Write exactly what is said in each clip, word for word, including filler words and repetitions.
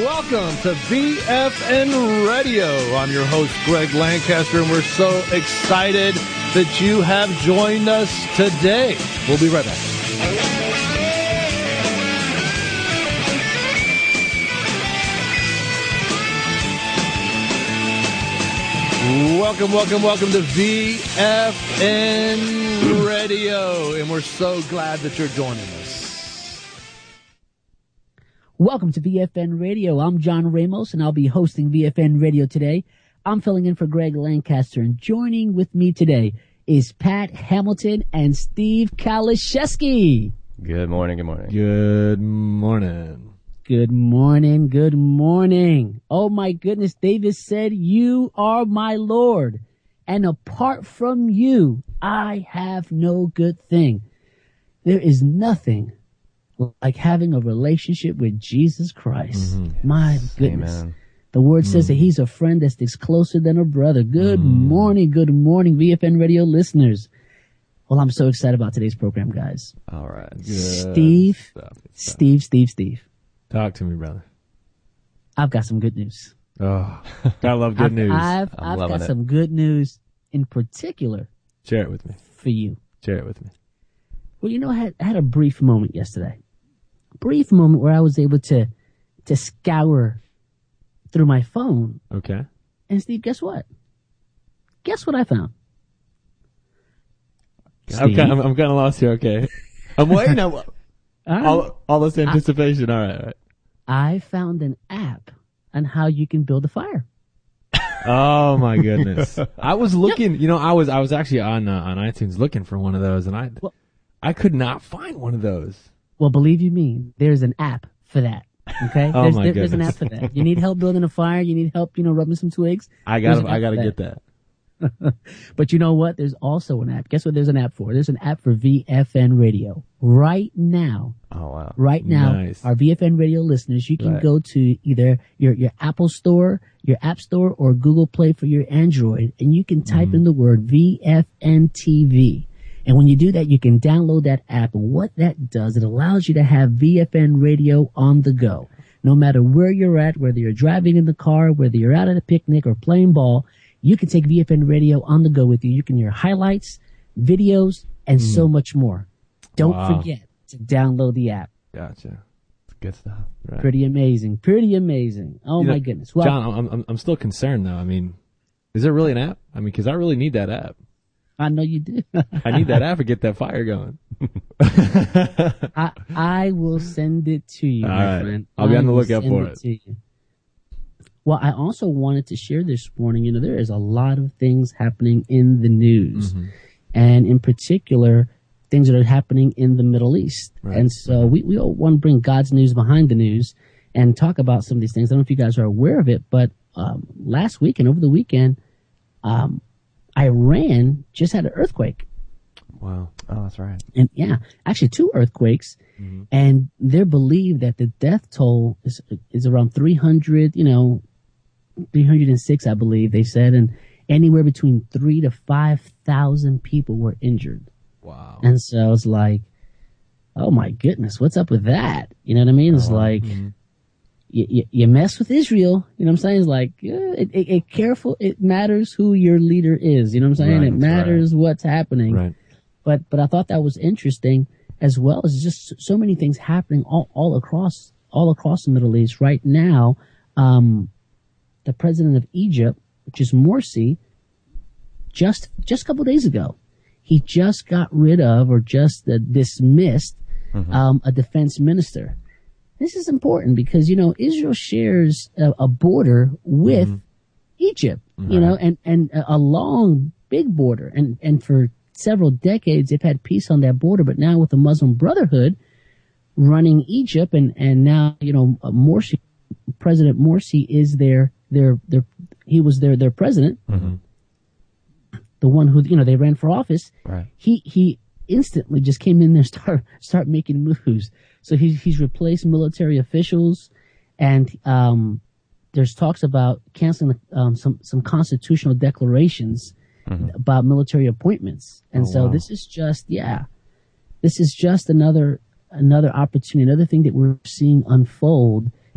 Welcome to V F N Radio. I'm your host, Greg Lancaster, and we're so excited that you have joined us today. We'll be right back. Welcome, welcome, welcome to V F N Radio, and we're so glad that you're joining us. Welcome to V F N Radio. I'm John Ramos, and I'll be hosting V F N Radio today. I'm filling in for Greg Lancaster, and joining with me today is Pat Hamilton and Steve Kaliszewski. Good morning, good morning. Good morning. Good morning, good morning. Oh my goodness, David said, "You are my Lord, and apart from you, I have no good thing." There is nothing like having a relationship with Jesus Christ. Mm-hmm. My goodness. Amen. The word mm. says that he's a friend that sticks closer than a brother. Good mm. morning, good morning, V F N Radio listeners. Well, I'm so excited about today's program, guys. All right. Good Steve, stuff, Steve, Steve, Steve. Talk to me, brother. I've got some good news. Oh, I love good I've, news. I've, I'm I've got it. some good news in particular. Share it with me. For you. Share it with me. Well, you know, I had, I had a brief moment yesterday. Brief moment where I was able to to scour through my phone. Okay. And Steve, guess what? Guess what I found? I'm kind, of, I'm kind of lost here. Okay. I'm waiting. I'm, all, right. all, all this anticipation. I, all, right, all right. I found an app on how you can build a fire. Oh my goodness! I was looking. You know, I was I was actually on uh, on iTunes looking for one of those, and I well, I could not find one of those. Well, believe you me, there's an app for that. Okay, oh there's, my there, goodness. There's an app for that. You need help building a fire. You need help, you know, rubbing some twigs. I got I got to get that. But you know what? There's also an app. Guess what? There's an app for. There's an app for V F N Radio right now. Oh wow! Right now, nice. Our V F N Radio listeners, you can right. go to either your your Apple Store, your App Store, or Google Play for your Android, and you can type mm. in the word V F N T V. And when you do that, you can download that app. And what that does, it allows you to have V F N Radio on the go. No matter where you're at, whether you're driving in the car, whether you're out at a picnic or playing ball, you can take V F N Radio on the go with you. You can hear highlights, videos, and mm. so much more. Don't wow. forget to download the app. Gotcha. It's good stuff. Right. Pretty amazing. Pretty amazing. Oh, you my know, goodness. Well, John, I'm, I'm, I'm still concerned, though. I mean, is there really an app? I mean, because I really need that app. I know you do. I need that app to get that fire going. I I will send it to you, All my right. friend. I'll be I on the lookout for it. it. it well, I also wanted to share this morning, you know, there is a lot of things happening in the news. Mm-hmm. And in particular, things that are happening in the Middle East. Right. And so we, we all want to bring God's news behind the news and talk about some of these things. I don't know if you guys are aware of it, but um, last week and over the weekend, um, Iran just had an earthquake. Wow. Oh, that's right. And yeah, actually two earthquakes. Mm-hmm. And they're believed that the death toll is is around three hundred, you know, three hundred six, I believe they said. And anywhere between three to five thousand people were injured. Wow. And so it's like, oh my goodness, what's up with that? You know what I mean? It's oh, like, mm-hmm. You, you, you mess with Israel, you know what I'm saying? It's like, uh, it, it, it careful, it matters who your leader is, you know what I'm saying? Right, it matters right. what's happening. Right. But, but I thought that was interesting, as well as just so many things happening all, all across, all across the Middle East right now. Um, the president of Egypt, which is Morsi, just, just a couple of days ago, he just got rid of or just uh, dismissed, mm-hmm. um, a defense minister. This is important because, you know, Israel shares a, a border with mm-hmm. Egypt, mm-hmm. you know, and, and a long, big border. And, and for several decades, they've had peace on that border. But now with the Muslim Brotherhood running Egypt and, and now, you know, Morsi, President Morsi is their, their, their, he was their, their president, mm-hmm. the one who, you know, they ran for office. Right. He, he instantly just came in there and start, start making moves. So he's, he's replaced military officials, and um, there's talks about canceling um, some, some constitutional declarations mm-hmm. about military appointments. And oh, so wow. this is just, yeah, this is just another, another opportunity, another thing that we're seeing unfold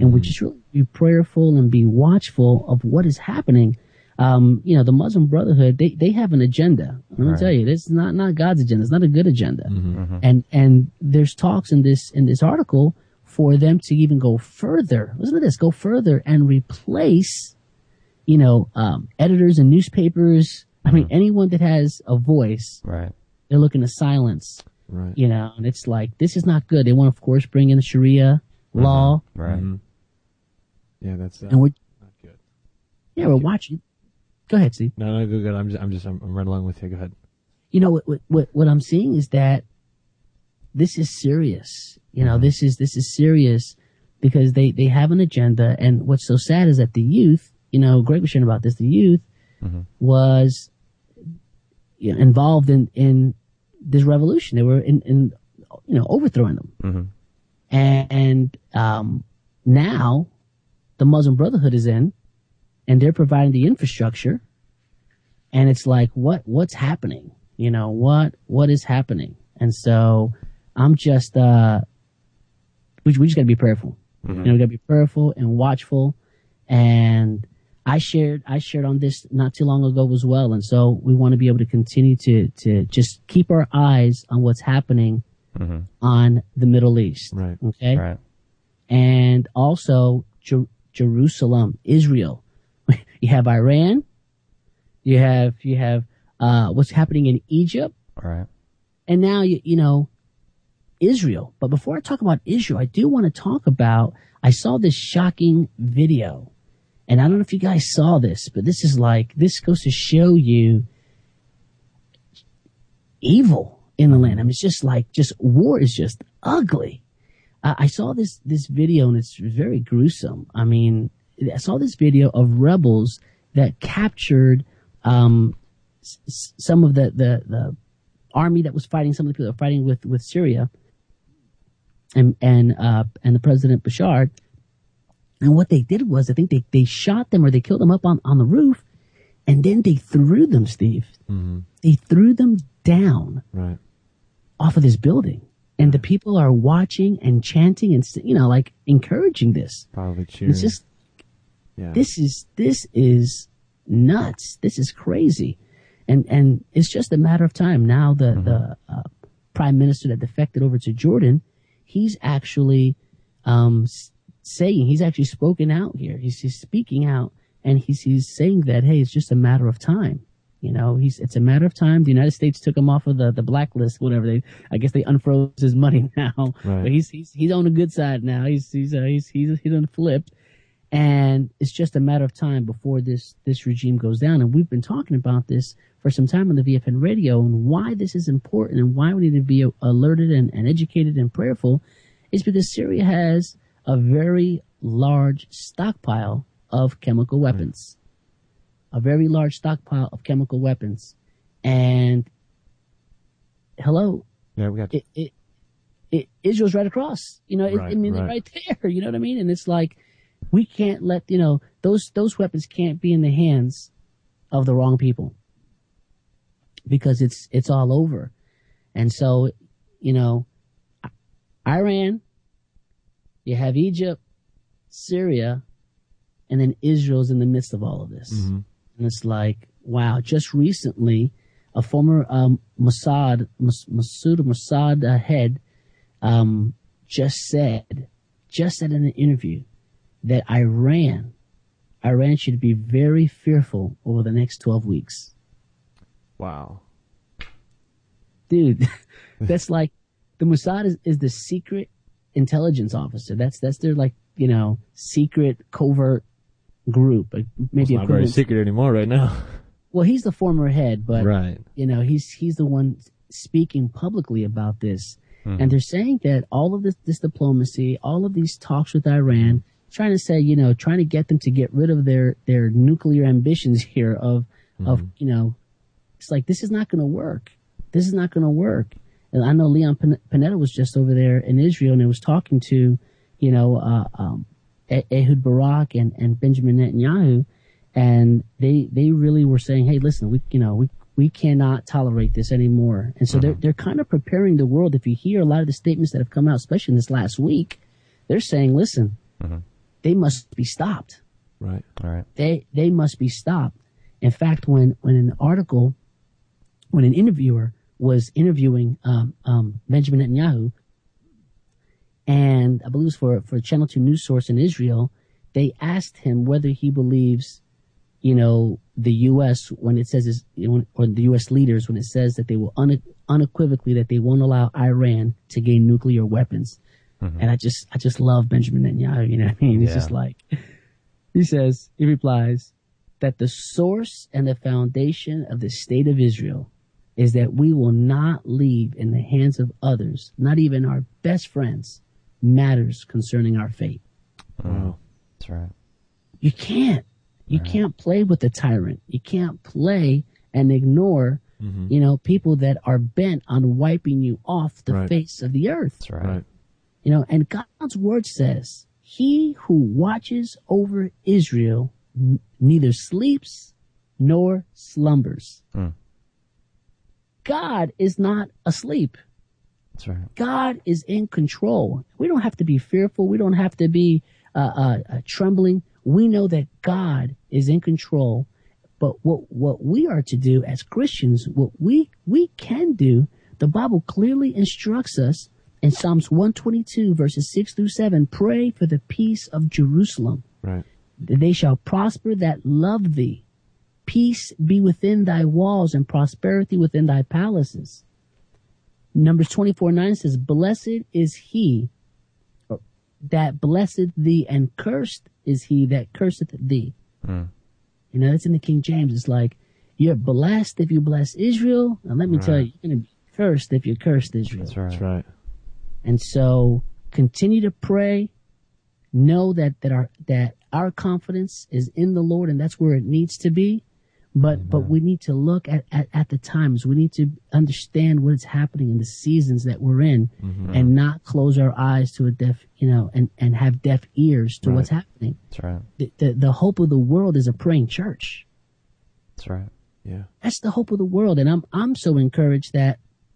and Mm-hmm. we just really be prayerful and be watchful of what is happening. Um, you know, the Muslim Brotherhood, they, they have an agenda. Let me Right. tell you, it's not, not God's agenda. It's not a good agenda. Mm-hmm. And, and there's talks in this, in this article for them to even go further. Listen to this, go further and replace, you know, um, editors and newspapers. I mean, anyone that has a voice, Right. they're looking to silence, Right. you know, and it's like, this is not good. They want, of course, bring in the Sharia law. Right. Mhm. Yeah, that's uh, And we're, not good. yeah, we're watching. Go ahead, Steve. No, no, go good. I'm just, I'm just, I'm, I'm right along with you. Go ahead. You know, what, what, what, what I'm seeing is that this is serious. You know, this is, this is serious because they, they have an agenda. And what's so sad is that the youth, you know, Greg was sharing about this, the youth Mhm. was, you know, involved in, in this revolution. They were in, in, you know, overthrowing them. Mhm. And, and, um, now the Muslim Brotherhood is in and they're providing the infrastructure. And it's like, what, what's happening? You know, what, what is happening? And so I'm just, uh, we, we just gotta be prayerful. Mhm. You know, we gotta be prayerful and watchful. And I shared, I shared on this not too long ago as well. And so we want to be able to continue to, to just keep our eyes on what's happening Mhm. on the Middle East. Right. Okay. Right. And also Jer- Jerusalem, Israel. You have Iran. You have, you have, uh, what's happening in Egypt. All right. And now, you, you know, Israel. But before I talk about Israel, I do want to talk about, I saw this shocking video. And I don't know if you guys saw this, but this is like, this goes to show you evil in the land. I mean, it's just like, just war is just ugly. Uh, I saw this, this video and it's very gruesome. I mean, I saw this video of rebels that captured, um, s- some of the, the, the army that was fighting, some of the people that were fighting with, with Syria and, and, uh, and the President Bashar. And what they did was, I think they, they shot them or they killed them up on, on the roof and then they threw them, Steve. Mm-hmm. They threw them down Right. off of this building. And the people are watching and chanting and, you know, like encouraging this. Probably cheering. It's just, yeah. this is, this is nuts. This is crazy. And, and it's just a matter of time. Now the, Mm-hmm. the, uh, prime minister that defected over to Jordan, he's actually, um, s- saying, he's actually spoken out here. He's, he's speaking out and he's, he's saying that, hey, it's just a matter of time. You know, he's, it's a matter of time. The United States took him off of the, the blacklist, whatever they, I guess they unfroze his money now, Right. but he's, he's, he's on the good side now. He's, he's, uh, he's, he's, he's unflipped. And it's just a matter of time before this, this regime goes down. And we've been talking about this for some time on the V F N radio and why this is important and why we need to be alerted and, and educated and prayerful is because Syria has a very large stockpile of chemical weapons. A very large stockpile of chemical weapons. And hello, Yeah, we got it, it, it Israel's right across. You know, it, Right, I mean, they're right. right there. You know what I mean? And it's like, we can't let, you know, those, those weapons can't be in the hands of the wrong people because it's, it's all over. And so, you know, Iran, you have Egypt, Syria, and then Israel's in the midst of all of this. Mm-hmm. And it's like, wow, just recently, a former um, Mossad, Mas- Masoud Mossad uh, head um, just said, just said in an interview that Iran, Iran should be very fearful over the next twelve weeks. Wow. Dude, that's like, the Mossad is, is the secret intelligence officer. That's, that's their like, you know, secret covert group. Like maybe It's not very equivalent- secret anymore right now. Well, he's the former head, but Right. you know, he's he's the one speaking publicly about this. Mhm. And they're saying that all of this, this diplomacy, all of these talks with Iran, trying to say, you know, trying to get them to get rid of their, their nuclear ambitions here of, of, you know, it's like, this is not going to work. This is not going to work. And I know Leon Pan- Panetta was just over there in Israel and he was talking to, you know, uh, um, Eh- Ehud Barak and, and Benjamin Netanyahu. And they, they really were saying, hey, listen, we, you know, we, we cannot tolerate this anymore. And so they're, they're kind of preparing the world. If you hear a lot of the statements that have come out, especially in this last week, they're saying, listen, Mhm. they must be stopped. Right. All right. They they must be stopped. In fact, when when an article, when an interviewer was interviewing um, um, Benjamin Netanyahu, and I believe it was for for Channel Two news source in Israel, they asked him whether he believes, you know, the U S when it says is, you know, or the U S leaders when it says that they will une- unequivocally that they won't allow Iran to gain nuclear weapons. Mm-hmm. And I just I just love Benjamin Netanyahu. You know what I mean? He's Yeah. just like. He says, he replies, that the source and the foundation of the state of Israel is that we will not leave in the hands of others, not even our best friends, matters concerning our fate. Wow. That's right. You can't. You Right. can't play with the tyrant. You can't play and ignore, Mm-hmm. you know, people that are bent on wiping you off the Right. face of the earth. That's right. Right. You know, and God's word says, he who watches over Israel n- neither sleeps nor slumbers. Hmm. God is not asleep. That's right. God is in control. We don't have to be fearful. We don't have to be uh, uh, uh, trembling. We know that God is in control. But what what we are to do as Christians, what we we can do, the Bible clearly instructs us in Psalms one twenty-two, verses six through seven, pray for the peace of Jerusalem. Right. They shall prosper that love thee. Peace be within thy walls and prosperity within thy palaces. Numbers twenty-four nine says, blessed is he that blesseth thee, and cursed is he that curseth thee. Hmm. You know, that's in the King James. It's like, you're blessed if you bless Israel. And let me Right. tell you, you're going to be cursed if you cursed Israel. That's right. That's right. And so continue to pray. Know that, that our that our confidence is in the Lord, and that's where it needs to be. But Amen. but we need to look at, at, at the times. We need to understand what is happening in the seasons that we're in, Mm-hmm. and not close our eyes to a deaf, you know, and, and have deaf ears to Right. what's happening. That's right. The, the the hope of the world is a praying church. That's right. Yeah. That's the hope of the world, and I'm I'm so encouraged that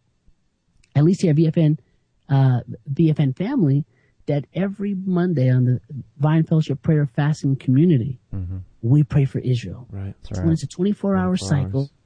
at least here at V F N, uh, V F N family, that every Monday on the Vine Fellowship Prayer Fasting Community, Mm-hmm. we pray for Israel. Right. That's When right. it's a twenty-four hour twenty-four cycle, hours.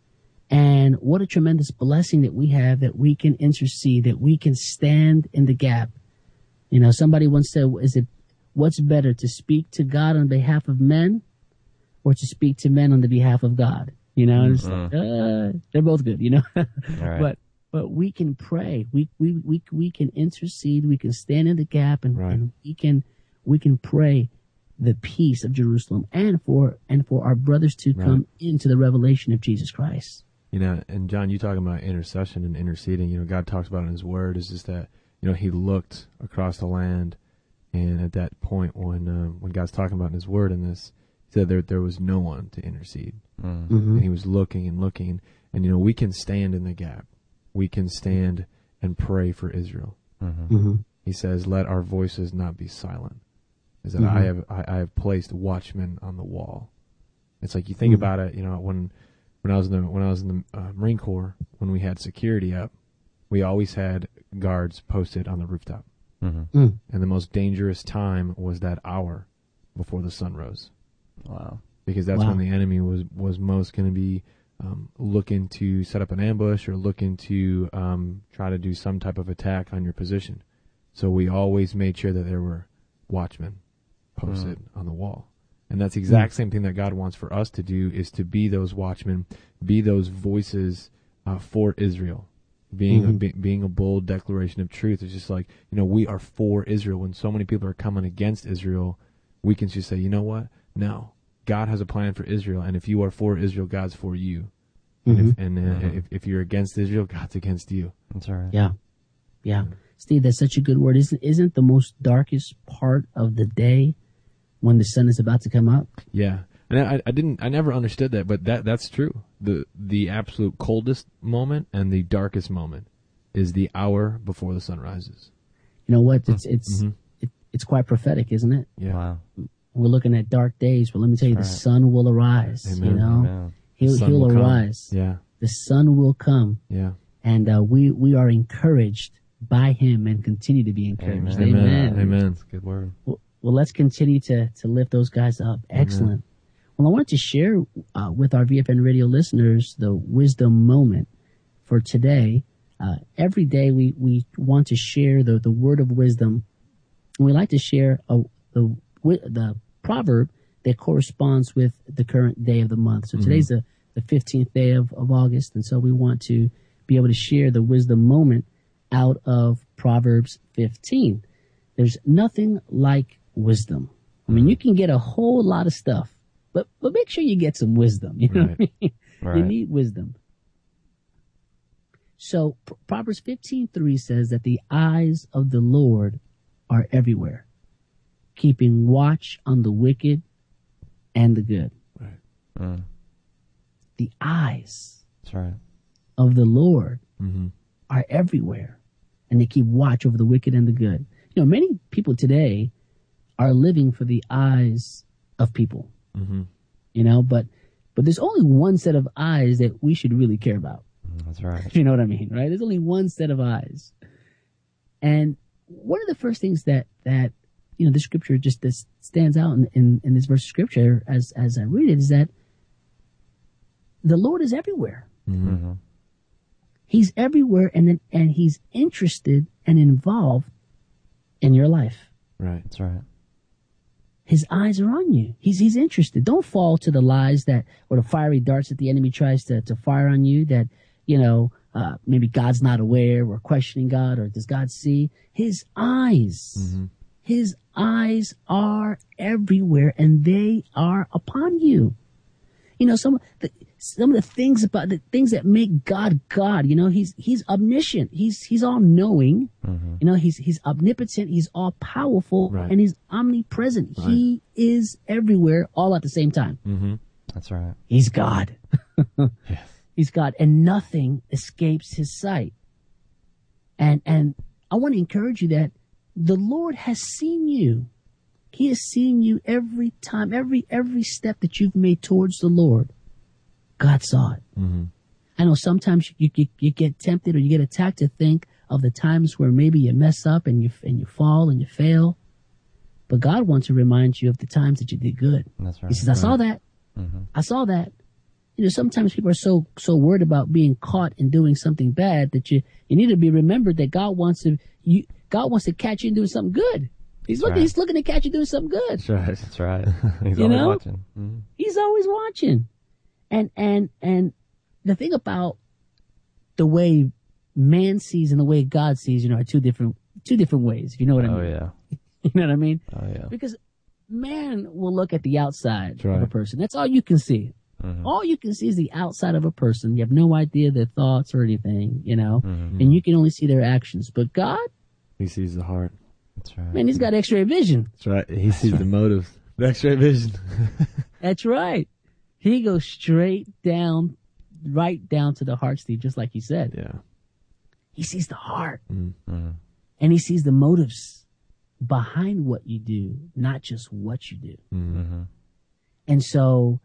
and what a tremendous blessing that we have, that we can intercede, that we can stand in the gap. You know, somebody once said, "Is it what's better, to speak to God on behalf of men, or to speak to men on the behalf of God?" You know, and it's like, uh, they're both good. You know, All right. but but we can pray. We we we we can intercede. We can stand in the gap, and, Right. and we can we can pray the peace of Jerusalem, and for and for our brothers to Right. come into the revelation of Jesus Christ. You know, and John, you talking about intercession and interceding, you know, God talks about in his word is just that, you know, he looked across the land, and at that point when uh, when God's talking about in his word in this, he said there there was no one to intercede. Mm. Mm-hmm. And he was looking and looking, and you know, we can stand in the gap. We can stand and pray for Israel. Mm-hmm. Mm-hmm. He says, let our voices not be silent. Is that Mhm. I have I, I have placed watchmen on the wall. It's like you think Mhm. about it, you know, when when I was in the when I was in the uh, Marine Corps, when we had security up, we always had guards posted on the rooftop. Mm-hmm. Mm. And the most dangerous time was that hour before the sun rose, Wow. because that's Wow. when the enemy was was most going to be um, looking to set up an ambush or looking to um, try to do some type of attack on your position. So we always made sure that there were watchmen posted on the wall. And that's the exact same thing that God wants for us to do, is to be those watchmen, be those voices uh, for Israel. Being a, Mhm. be, being a bold declaration of truth. It's just like, you know, we are for Israel. When so many people are coming against Israel, we can just say, you know what? No. God has a plan for Israel, and if you are for Israel, God's for you. And, if, and uh, Mhm. if, if you're against Israel, God's against you. That's all right. Yeah, yeah. Steve, that's such a good word. Isn't isn't the most darkest part of the day when the sun is about to come up? Yeah, and I, I didn't, I never understood that, but that that's true. the The absolute coldest moment and the darkest moment is the hour before the sun rises. You know what? It's it's Mhm. it, it's quite prophetic, isn't it? Yeah, Wow. We're looking at dark days, but let me tell you, That's the right. sun will arise. Amen. You know, Amen. he'll Sun he'll will come. arise. Yeah, The sun will come, yeah. and uh, we we are encouraged by him and continue to be encouraged. Amen. Amen. Amen. That's a good word. Well, Well, let's continue to, to lift those guys up. Excellent. Well, I want to share uh, with our V F N radio listeners the wisdom moment for today. Uh, every day we, we want to share the, the word of wisdom. And we like to share a, the, the proverb that corresponds with the current day of the month. So today's the, the fifteenth day of, of August. And so we want to be able to share the wisdom moment out of Proverbs fifteen. There's nothing like wisdom. I mean, you can get a whole lot of stuff, but, but make sure you get some wisdom. You know Right. what I mean? Right. You need wisdom. So P- Proverbs fifteen three says that the eyes of the Lord are everywhere, keeping watch on the wicked and the good. Right. Mm, The eyes that's right. of the Lord Mm-hmm. are everywhere, and they keep watch over the wicked and the good. You know, many people today are living for the eyes of people, Mm-hmm. you know, but but there's only one set of eyes that we should really care about. Mm, that's right. You know what I mean, right? There's only one set of eyes. And one of the first things that, that you know, the scripture just this stands out in, in, in this verse of scripture as, as I read it is that the Lord is everywhere. Mm-hmm. He's everywhere, and then, and he's interested and involved in your life. Right. That's right. His eyes are on you. He's he's interested. Don't fall to the lies that or the fiery darts that the enemy tries to, to fire on you that, you know, uh, maybe God's not aware or questioning God or does God see? His eyes. Mm-hmm. His eyes are everywhere and they are upon you. You know, some of the, some of the things about the things that make God God, you know, he's, he's omniscient. He's, he's all knowing. Mm-hmm. You know, he's, he's omnipotent. He's all powerful Right. and he's omnipresent. Right. He is everywhere all at the same time. Mm-hmm. That's right. He's God. Yes. He's God and nothing escapes his sight. And, and I want to encourage you that the Lord has seen you. He has seen you every time, every, every step that you've made towards the Lord. God saw it. Mm-hmm. I know sometimes you, you, you get tempted or you get attacked to think of the times where maybe you mess up and you, and you fall and you fail. But God wants to remind you of the times that you did good. That's right. He says, I saw that. Mm-hmm. I saw that. You know, sometimes people are so, so worried about being caught in doing something bad that you, you need to be remembered that God wants to, you, God wants to catch you in doing something good. He's looking, right. he's looking to catch you doing something good. That's right. That's right. He's You always know? watching. Mm-hmm. He's always watching. And, and, and the thing about the way man sees and the way God sees, you know, are two different, two different ways, if you know what I Oh mean. yeah. You know what I mean? Oh yeah. Because man will look at the outside That's right. of a person. That's all you can see. Mm-hmm. All you can see is the outside of a person. You have no idea their thoughts or anything, you know, Mm-hmm. and you can only see their actions. But God, He sees the heart. That's right. man, he's got x-ray vision. That's right. He sees the motives. The X-ray vision. That's right. He goes straight down, right down to the heart, Steve, just like you said. Yeah. He sees the heart Mm-hmm. and he sees the motives behind what you do, not just what you do. Mm-hmm. Mm-hmm. And so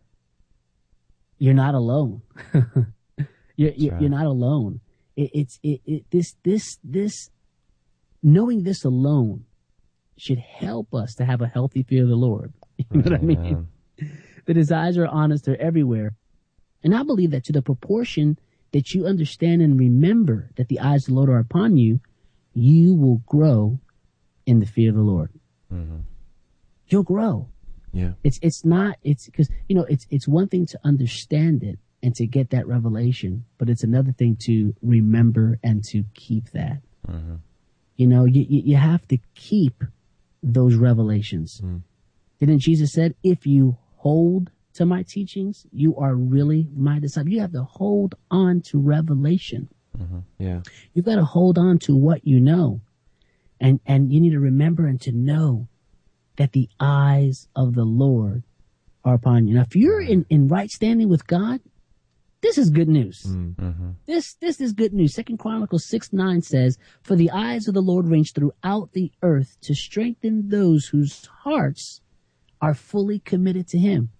you're not alone. you're, you're, right. you're not alone. It, it's, it, it, this, this, this, knowing this alone should help us to have a healthy fear of the Lord. You know what I mean? That his eyes are on us, they're everywhere. And I believe that to the proportion that you understand and remember that the eyes of the Lord are upon you, you will grow in the fear of the Lord. Mm-hmm. You'll grow. Yeah. It's it's not it's because you know it's it's one thing to understand it and to get that revelation, but it's another thing to remember and to keep that. Mm-hmm. You know, you you, you have to keep those revelations. Mm. Didn't Jesus said, "If you hold to my teachings, you are really my disciple." You have to hold on to revelation. Mm-hmm. Yeah. You've got to hold on to what you know, and and you need to remember and to know that the eyes of the Lord are upon you. Now, if you're in, in right standing with God, this is good news. Mm. Mm-hmm. This this is good news. Second Chronicles six nine says, "For the eyes of the Lord range throughout the earth to strengthen those whose hearts are fully committed to Him."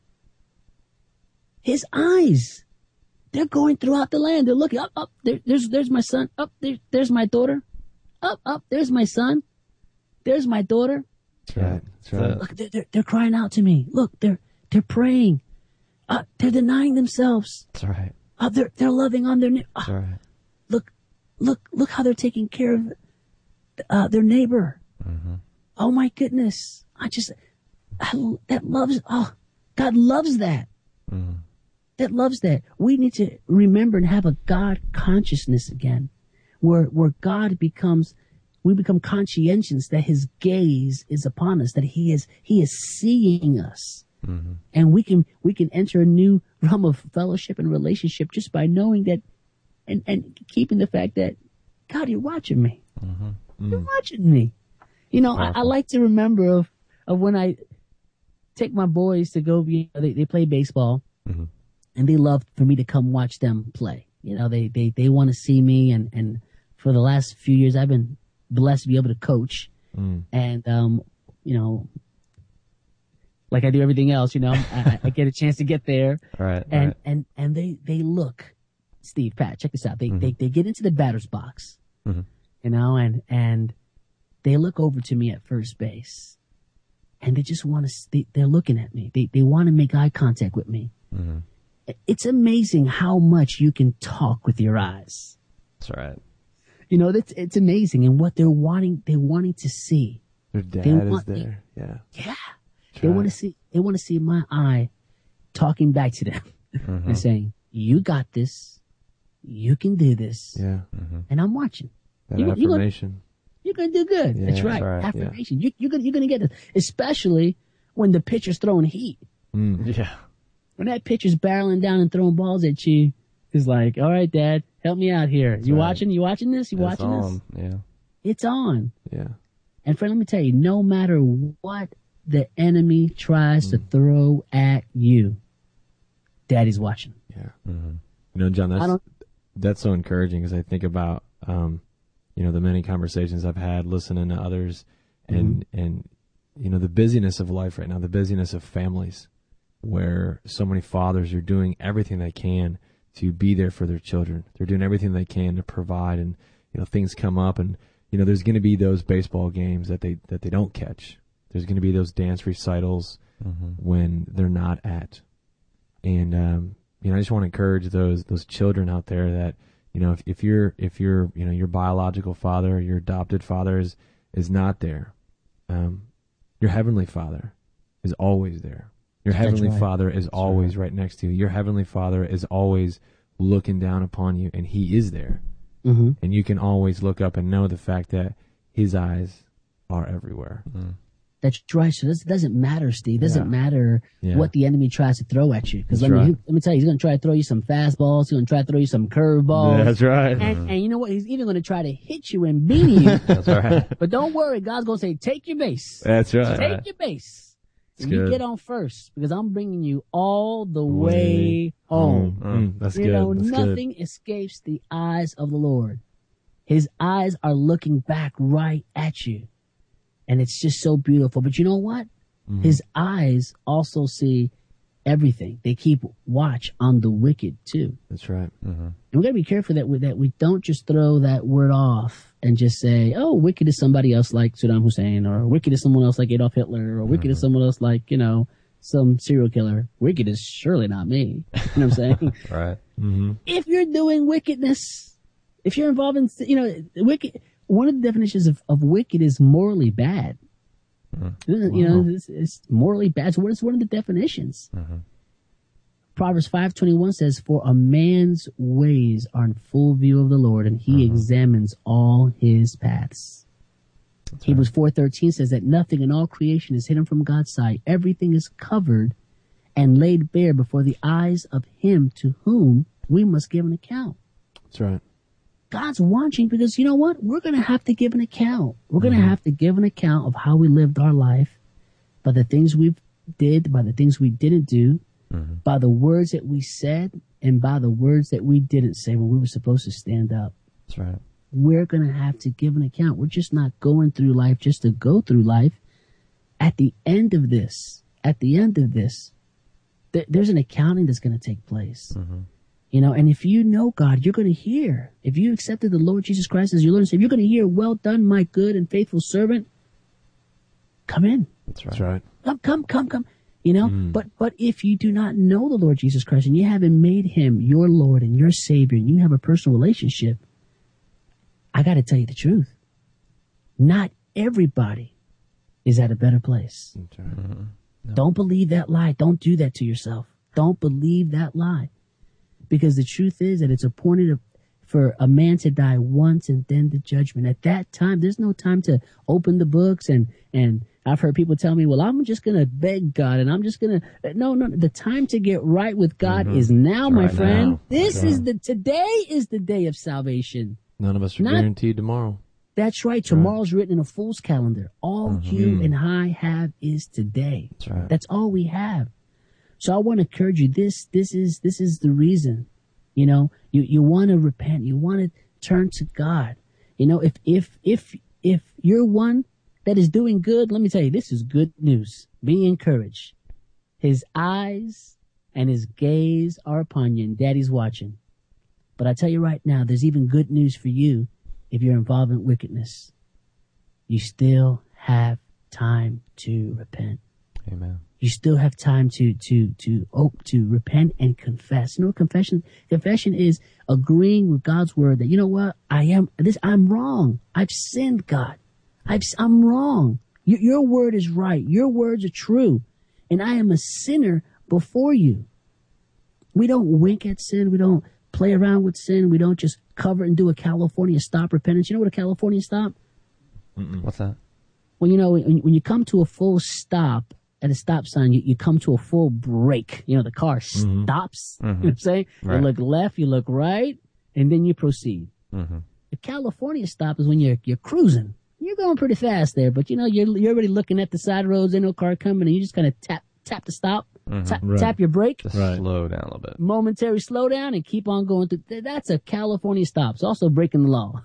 His eyes, they're going throughout the land. They're looking up, up. There, there's there's my son. Up there, there's my daughter. Up, up. There's my son. There's my daughter. That's right. That's right. Look, they're, they're, they're crying out to me. Look, they're they're praying. Uh, they're denying themselves. That's right. Uh, they're they're loving on their. Uh, That's right. look, look, look how they're taking care of uh, their neighbor. Mm-hmm. Oh my goodness! I just I, that loves. Oh, God loves that. Mm-hmm. That loves that. We need to remember and have a God consciousness again, where where God becomes. We become conscientious that His gaze is upon us, that He is He is seeing us, Mm-hmm. and we can we can enter a new realm of fellowship and relationship just by knowing that, and and keeping the fact that, God, you're watching me, Mm-hmm. you're watching me. You know, I, I Powerful. like to remember of of when I take my boys to go. You know, they they play baseball, Mm-hmm. and they love for me to come watch them play. You know, they they they want to see me, and and for the last few years, I've been blessed to be able to coach, Mm. and um, you know, like I do everything else, you know, I, I get a chance to get there, Right. and right. and and they they look, Steve, Pat, check this out. They Mhm. they they get into the batter's box, Mhm. you know, and and they look over to me at first base, and they just want to. They, they're looking at me. They they want to make eye contact with me. Mhm. It's amazing how much you can talk with your eyes. That's right. You know, that's it's amazing, and what they're wanting, they're wanting to see. Their dad They is want- there. Yeah. Yeah, That's they right. want to see. They want to see my eye talking back to them Mhm. and saying, "You got this. You can do this." Yeah. Mhm. And I'm watching. That You- you gonna- affirmation. You're gonna do good. Yeah, that's that's right. right, yeah. Affirmation. You, you're gonna you're gonna get it, especially when the pitcher's throwing heat. Mm. Yeah. When that pitcher's barreling down and throwing balls at you, it's like, "All right, Dad, help me out here. you right. watching? You watching this? You That's watching this? on. Yeah. It's on." Yeah. And friend, let me tell you, no matter what the enemy tries to throw at you, Daddy's watching. Yeah. Mm-hmm. You know, John, I that's don't- that's so encouraging because I think about, um, you know, the many conversations I've had listening to others, and and you know the busyness of life right now, the busyness of families, where so many fathers are doing everything they can to be there for their children. They're doing everything they can to provide, and you know things come up, and you know there's going to be those baseball games that they that they don't catch. There's going to be those dance recitals Mm-hmm. when they're not at. And um, you know, I just want to encourage those those children out there that you know if, if you're if you're you know your biological father, your adopted father is is not there, um, your heavenly Father is always there. Your That's heavenly right. Father is always right. next to you. Your heavenly Father is always looking down upon you, and He is there. Mm-hmm. And you can always look up and know the fact that His eyes are everywhere. Mm-hmm. That's right. So this doesn't matter, Steve. It doesn't Yeah. matter Yeah. what the enemy tries to throw at you. Because let That's me right. let me tell you, he's going to try to throw you some fastballs. He's going to try to throw you some curveballs. That's right. And, and you know what? He's even going to try to hit you and beanie you. That's right. But don't worry, God's going to say, "Take your base. That's right. Take your base. It's And you good. get on first because I'm bringing you all the way, Way home." Mm, that's You good. know, that's nothing escapes the eyes of the Lord. His eyes are looking back right at you. And it's just so beautiful. But you know what? Mhm. His eyes also see everything. They keep watch on the wicked too. good. That's right. Mm-hmm. And we gotta be careful that we, that we don't just throw that word off and just say, "Oh, wicked is somebody else like Saddam Hussein," or "Wicked is someone else like Adolf Hitler," or "Wicked is someone else like, you know, some serial killer." Wicked is surely not me. You know what I'm saying? Right. Mm-hmm. If you're doing wickedness, if you're involved in, you know, wicked, one of the definitions of, of wicked is morally bad. Mm-hmm. You know, it's, it's morally bad. So what is one of the definitions? Mm-hmm. Proverbs five twenty-one says, "For a man's ways are in full view of the Lord, and he Mhm. examines all his paths." That's Hebrews four thirteen says that nothing in all creation is hidden from God's sight. Everything is covered and laid bare before the eyes of him to whom we must give an account. That's right. God's watching because you know what? We're going to have to give an account. We're going to have to give an account of how we lived our life, by the things we did, by the things we didn't do, Mm-hmm. by the words that we said, and by the words that we didn't say when we were supposed to stand up. That's right. We're going to have to give an account. We're just not going through life just to go through life. At the end of this, at the end of this, th- there's an accounting that's going to take place. Mm-hmm. You know, and if you know God, you're going to hear. If you accepted the Lord Jesus Christ as your Lord and Savior, you're going to hear, "Well done, my good and faithful servant." come in. That's right. That's right. Come, come, come, come. You know, mm. but, but if you do not know the Lord Jesus Christ and you haven't made him your Lord and your Savior and you have a personal relationship, I got to tell you the truth. Not everybody is at a better place. That's right. Mm-hmm. No. Don't believe that lie. Don't do that to yourself. Don't believe that lie. Because the truth is that it's appointed for a man to die once and then the judgment. At that time, there's no time to open the books and, and I've heard people tell me, well, I'm just going to beg God and I'm just going to, no, no, the time to get right with God mm-hmm. is now, my right friend. Now. This right. is the, today is the day of salvation. None of us are Not, guaranteed tomorrow. That's right. Tomorrow's right. written in a fool's calendar. All mm-hmm. you and I have is today. That's right. That's all we have. So I want to encourage you. This, this is, this is the reason, you know, you, you want to repent. You want to turn to God. You know, if, if, if, if you're one that is doing good, let me tell you, this is good news. Be encouraged. His eyes and his gaze are upon you and daddy's watching. But I tell you right now, there's even good news for you if you're involved in wickedness. You still have time to repent. Amen. You still have time to to to oh, to repent and confess. You know, confession confession is agreeing with God's word that, you know what, I am this. I'm wrong. I've sinned, God. I've I'm wrong. Your, your word is right. Your words are true, and I am a sinner before you. We don't wink at sin. We don't play around with sin. We don't just cover it and do a California stop repentance. You know what a California stop? Mm-mm. What's that? Well, you know, when, when you come to a full stop at a stop sign, you, you come to a full break. You know, the car mm-hmm. stops. Mm-hmm. You know what I'm saying? Right. You look left, you look right, and then you proceed. Mm-hmm. The California stop is when you're you're cruising. You're going pretty fast there, but you know, you're you're already looking at the side roads, ain't no car coming, and you just kind of tap tap the stop, mm-hmm. tap, right. tap your brake. Just right. slow down a little bit. Momentary slowdown and keep on going through. That's a California stop. It's also breaking the law.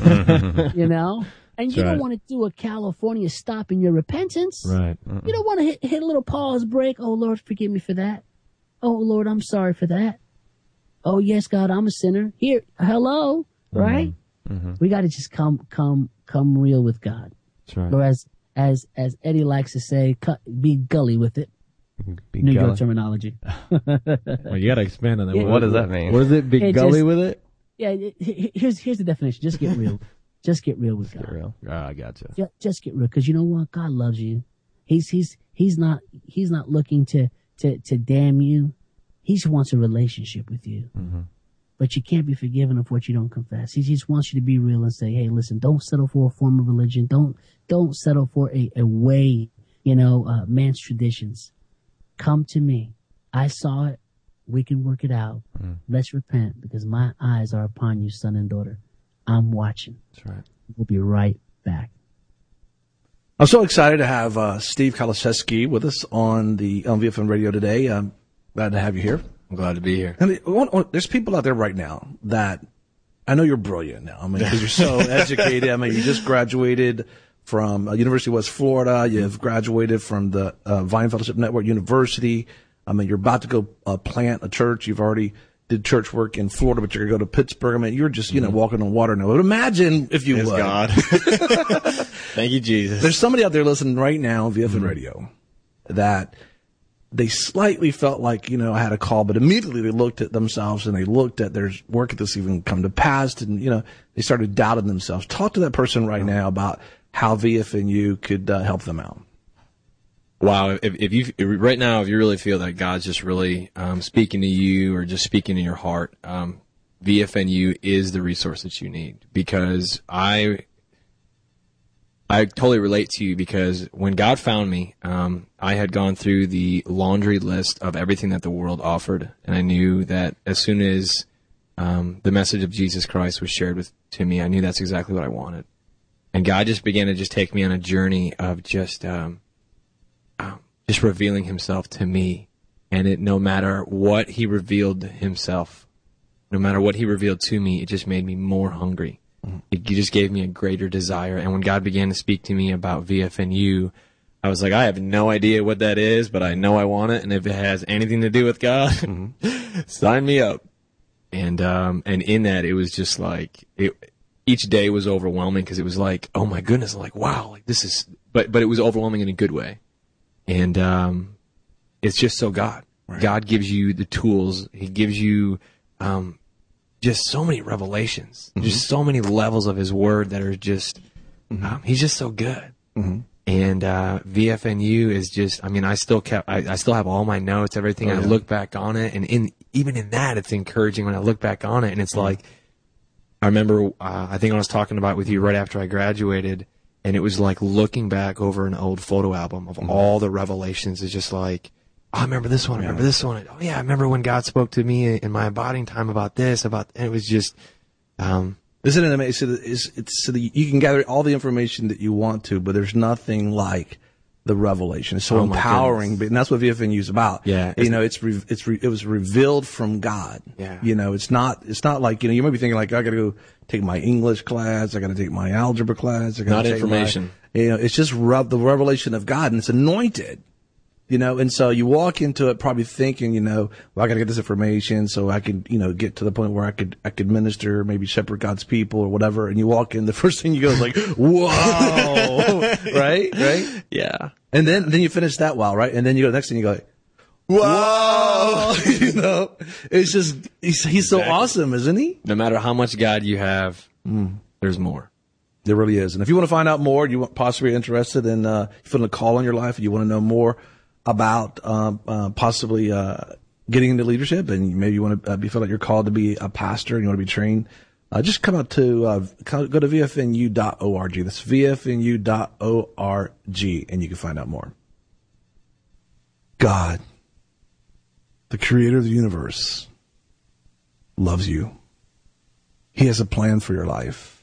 You know? And That's you right. don't want to do a California stop in your repentance. Right. Mm-mm. You don't want to hit, hit a little pause break. Oh, Lord, forgive me for that. Oh, Lord, I'm sorry for that. Oh, yes, God, I'm a sinner. Here, hello, Mm-hmm. right? Mm-hmm. We got to just come, come, come real with God. That's right. Or as, as, as Eddie likes to say, cut, be gully with it. Big New gully. York terminology. Well, you got to expand on that. Yeah. What does that mean? What is it? Big It gully just- with it? Yeah, it- it- here's here's the definition. Just get real. Just get real with Get God. real. Ah, I gotcha. Just, just get real, because you know what? God loves you. He's he's he's not he's not looking to to to damn you. He just wants a relationship with you. Mm-hmm. But you can't be forgiven of what you don't confess. He just wants you to be real and say, "Hey, listen, don't settle for a form of religion. Don't don't settle for a, a way, you know, uh, man's traditions. Come to me. I saw it. We can work it out. Mm. Let's repent, because my eyes are upon you, son and daughter. I'm watching." That's right. We'll be right back. I'm so excited to have uh, Steve Kaliszewski with us on the on V F N Radio today. I'm glad to have you here. I'm glad to be here. And it- one- one- there's people out there right now that I know you're brilliant now. I mean, because you're so educated. I mean, you just graduated from uh, University of West Florida. You've graduated from the uh, Vine Fellowship Network University. I mean, you're about to go uh, plant a church. You've already did church work in Florida, but you're going to go to Pittsburgh. I mean, you're just, you know, walking on water now. But imagine if you Praise would. God. Thank you, Jesus. There's somebody out there listening right now on V F N Radio that they slightly felt like, you know, I had a call, but immediately they looked at themselves and they looked at their work at this even come to pass, and, you know, they started doubting themselves. Talk to that person right now about how V F N U could uh, help them out. Wow. If, if you, if, right now, if you really feel that God's just really um, speaking to you or just speaking to your heart, um, V F N U is the resource that you need, because I, I totally relate to you, because when God found me, um, I had gone through the laundry list of everything that the world offered, and I knew that as soon as um, the message of Jesus Christ was shared with to me, I knew that's exactly what I wanted. And God just began to just take me on a journey of just um, um, just revealing Himself to me, and it no matter what He revealed Himself, no matter what He revealed to me, it just made me more hungry. It just gave me a greater desire. And when God began to speak to me about V F N U, I was like, I have no idea what that is, but I know I want it. And if it has anything to do with God, mm-hmm. sign me up. And, um, and in that, it was just like, it, each day was overwhelming, because it was like, oh my goodness, like, wow, like this is, but but it was overwhelming in a good way, and um, it's just so God. Right. God gives you the tools. He gives you um, just so many revelations, mm-hmm. just so many levels of His Word that are just. Mm-hmm. Um, he's just so good. Mm-hmm. And uh, V F N U is just. I mean, I still kept. I, I still have all my notes, everything. Oh, yeah. I look back on it, and in even in that, it's encouraging when I look back on it, and it's mm-hmm. like. I remember. Uh, I think I was talking about it with you right after I graduated. And it was like looking back over an old photo album of mm-hmm. all the revelations. It's just like, oh, I remember this one. I remember this one. Oh, yeah, I remember when God spoke to me in my abiding time about this, about, and it was just, um, isn't it amazing? It's, it's so that you can gather all the information that you want to, but there's nothing like the revelation. It's so oh empowering, but, and that's what V F N U is about. Yeah. You know, it's, re, it's, re, it was revealed from God. Yeah. You know, it's not, it's not like, you know, you might be thinking like, I gotta go take my English class, I gotta take my algebra class, I gotta not take information. My, you know, it's just re- the revelation of God, and it's anointed. You know, and so you walk into it probably thinking, you know, well, I got to get this information so I could, you know, get to the point where I could, I could minister, maybe shepherd God's people or whatever. And you walk in, the first thing you go is like, whoa, right, right, yeah. And then, then you finish that wow, right? And then you go the next thing you go, like, whoa, you know, it's just he's, he's exactly. so awesome, isn't he? No matter how much God you have, mm. there's more. There really is. And if you want to find out more, you want possibly interested in, uh, feeling a call on your life, and you want to know more about um, uh, possibly uh, getting into leadership, and maybe you want to uh, be feel like you're called to be a pastor and you want to be trained, uh, just come out to uh, go to V F N U dot org. That's V F N U dot org, and you can find out more. God, the creator of the universe, loves you. He has a plan for your life.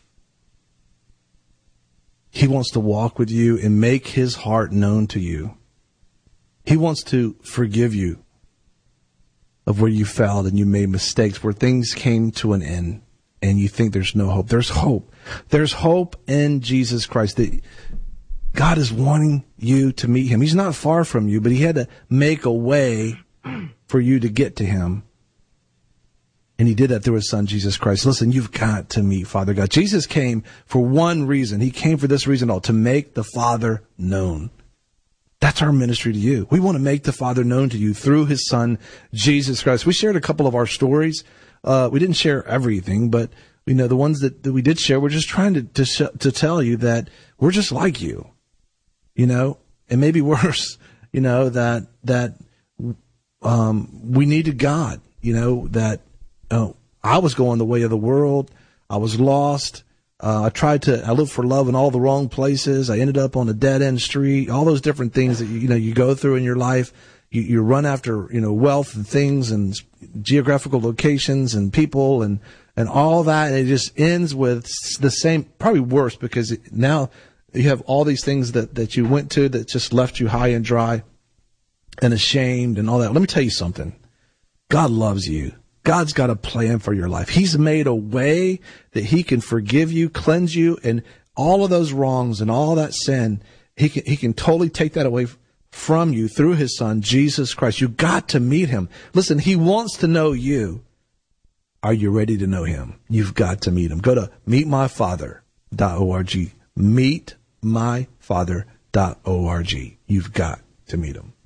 He wants to walk with you and make his heart known to you. He wants to forgive you of where you failed and you made mistakes, where things came to an end and you think there's no hope. There's hope. There's hope in Jesus Christ. That God is wanting you to meet him. He's not far from you, but he had to make a way for you to get to him. And he did that through his son, Jesus Christ. Listen, you've got to meet Father God. Jesus came for one reason. He came for this reason all, to make the Father known. That's our ministry to you. We want to make the Father known to you through his son, Jesus Christ. We shared a couple of our stories. Uh, we didn't share everything, but you know, the ones that, that we did share, we're just trying to, to, sh- to tell you that we're just like you, you know, and maybe worse, you know, that, that, um, we needed God, you know, that, oh, I was going the way of the world. I was lost. Uh, I tried to, I looked for love in all the wrong places. I ended up on a dead end street, all those different things that, you, you know, you go through in your life. You, you run after, you know, wealth and things and geographical locations and people and, and all that. And it just ends with the same, probably worse, because it, now you have all these things that, that you went to that just left you high and dry and ashamed and all that. Let me tell you something. God loves you. God's got a plan for your life. He's made a way that he can forgive you, cleanse you, and all of those wrongs and all that sin, he can, he can totally take that away from you through his son, Jesus Christ. You got to meet him. Listen, he wants to know you. Are you ready to know him? You've got to meet him. Go to meet my father dot org. meet my father dot org. You've got to meet him.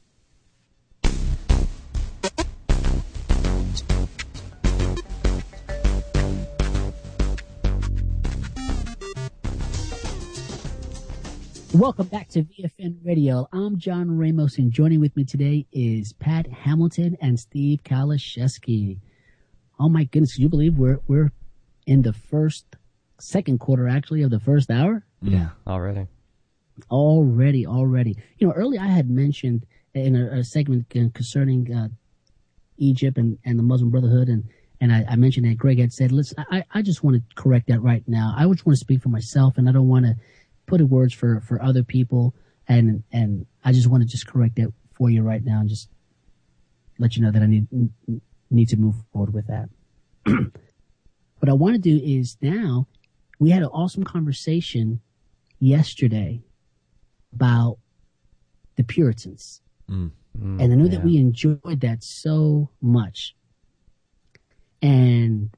Welcome back to V F N Radio. I'm John Ramos, and joining with me today is Pat Hamilton and Steve Kalashewski. Oh my goodness, can you believe we're we're in the first, second quarter actually of the first hour? Yeah, already. Already, already. You know, earlier I had mentioned in a, a segment concerning uh, Egypt and, and the Muslim Brotherhood, and, and I, I mentioned that Greg had said, listen, I, I just want to correct that right now. I just want to speak for myself, and I don't want to put in words for, for other people, and and I just want to just correct that for you right now and just let you know that I need need to move forward with that. What I want to do is now, we had an awesome conversation yesterday about the Puritans. Mm, mm, and I know yeah. that we enjoyed that so much. And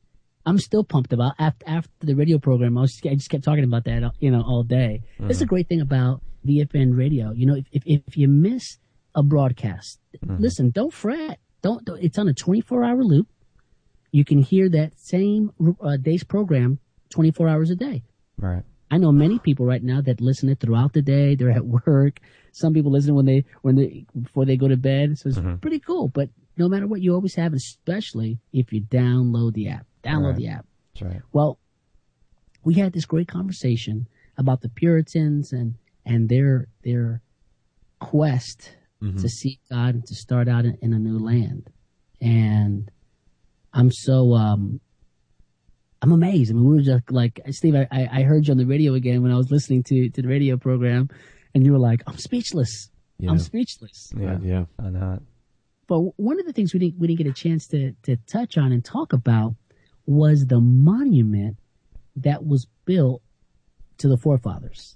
I'm still pumped about after after the radio program. I was just, I just kept talking about that, you know, all day. Mm-hmm. That's a great thing about V F N radio. You know, if if, if you miss a broadcast, mm-hmm. listen, don't fret. Don't, don't. It's on a twenty-four hour loop. You can hear that same uh, day's program twenty-four hours a day. Right. I know many people right now that listen to it throughout the day. They're at work. Some people listen when they when they before they go to bed. So it's mm-hmm. pretty cool. But no matter what, you always have, especially if you download the app. Download right. the app. That's right. Well, we had this great conversation about the Puritans and and their their quest mm-hmm. to seek God and to start out in, in a new land. And I'm so um I'm amazed. I mean, we were just like, Steve, I, I heard you on the radio again when I was listening to, to the radio program, and you were like, I'm speechless. Yeah. I'm speechless. Yeah, yeah. I know it. But one of the things we didn't we didn't get a chance to to touch on and talk about was the monument that was built to the forefathers.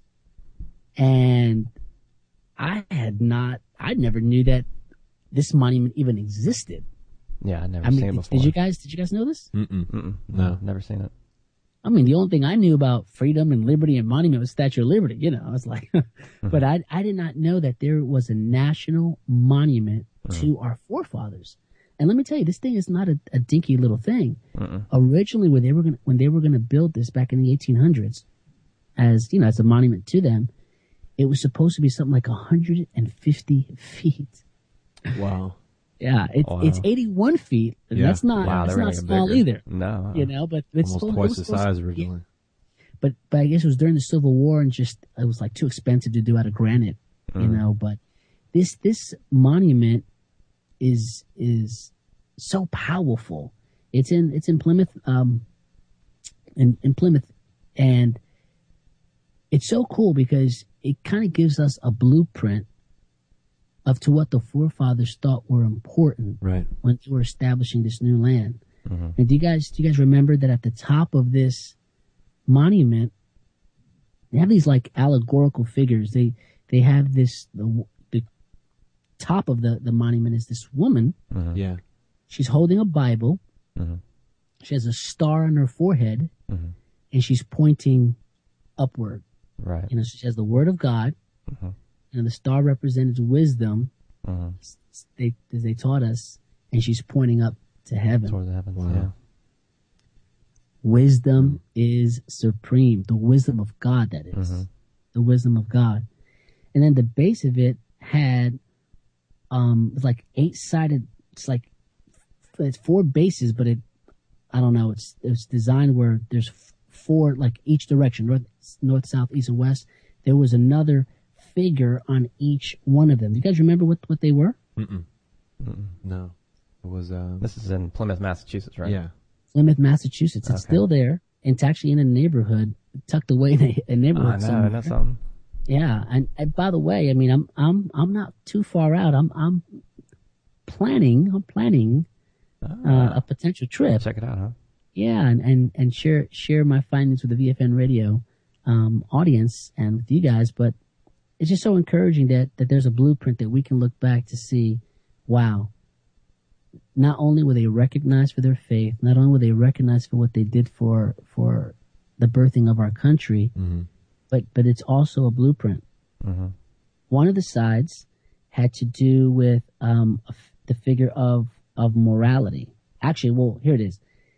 And I had not, I never knew that this monument even existed. Yeah, I'd never I mean, seen it did, before. did you guys, did you guys know this? Mm-mm. Mm-mm. No. no, never seen it. I mean, the only thing I knew about freedom and liberty and monument was Statue of Liberty, you know, I was like, mm-hmm. but I, I did not know that there was a national monument mm-hmm. to our forefathers. And let me tell you, this thing is not a, a dinky little thing. Mm-mm. Originally, when they were going when they were going to build this back in the eighteen hundreds, as you know, as a monument to them, it was supposed to be something like one hundred fifty feet. Wow. Yeah, it's wow. it's eighty-one feet. And Yeah. That's not Wow, that's they're not making small bigger. either. No, You know, but it's Almost supposed- twice it was the supposed size to- originally. But but I guess it was during the Civil War and just it was like too expensive to do out of granite, Mm. you know. But this this monument is is so powerful. It's in it's in Plymouth, um, in in Plymouth, and it's so cool because it kind of gives us a blueprint of to what the forefathers thought were important Right. when they were establishing this new land. Mm-hmm. And do you guys do you guys remember that at the top of this monument, they have these like allegorical figures. They they have this the the top of the the monument is this woman. Mm-hmm. Yeah. She's holding a Bible. Mm-hmm. She has a star on her forehead, Mm-hmm. and she's pointing upward. Right. You know, she has the Word of God, Mm-hmm. and the star represents wisdom. Mm-hmm. They as they taught us, and she's pointing up to heaven. Towards the heavens. Wow. Yeah. Wisdom is supreme. The wisdom of God, that is. Mm-hmm. The wisdom of God. And then the base of it had, um, it was like eight sided, it's like, it's four bases, but it, I don't know, it's, it's designed where there's four, like each direction, north, north, south, east, and west. There was another figure on each one of them. Do you guys remember what, what they were? Mm-mm. Mm-mm. No. It was, um, This is in Plymouth, Massachusetts, right? yeah. Plymouth, Massachusetts. It's Okay. still there. It's actually in a neighborhood, tucked away in a, a neighborhood I know, somewhere. that's something. Yeah, and, and by the way, I mean I'm I'm I'm not too far out. I'm I'm planning I'm planning uh, a potential trip. Check it out, huh? Yeah, and, and, and share share my findings with the V F N radio um, audience and with you guys. But it's just so encouraging that that there's a blueprint that we can look back to see, wow. Not only were they recognized for their faith, not only were they recognized for what they did for for the birthing of our country, Mm-hmm. but but it's also a blueprint. Mm-hmm. One of the sides had to do with um, a f- the figure of of morality. Actually, well, here it is.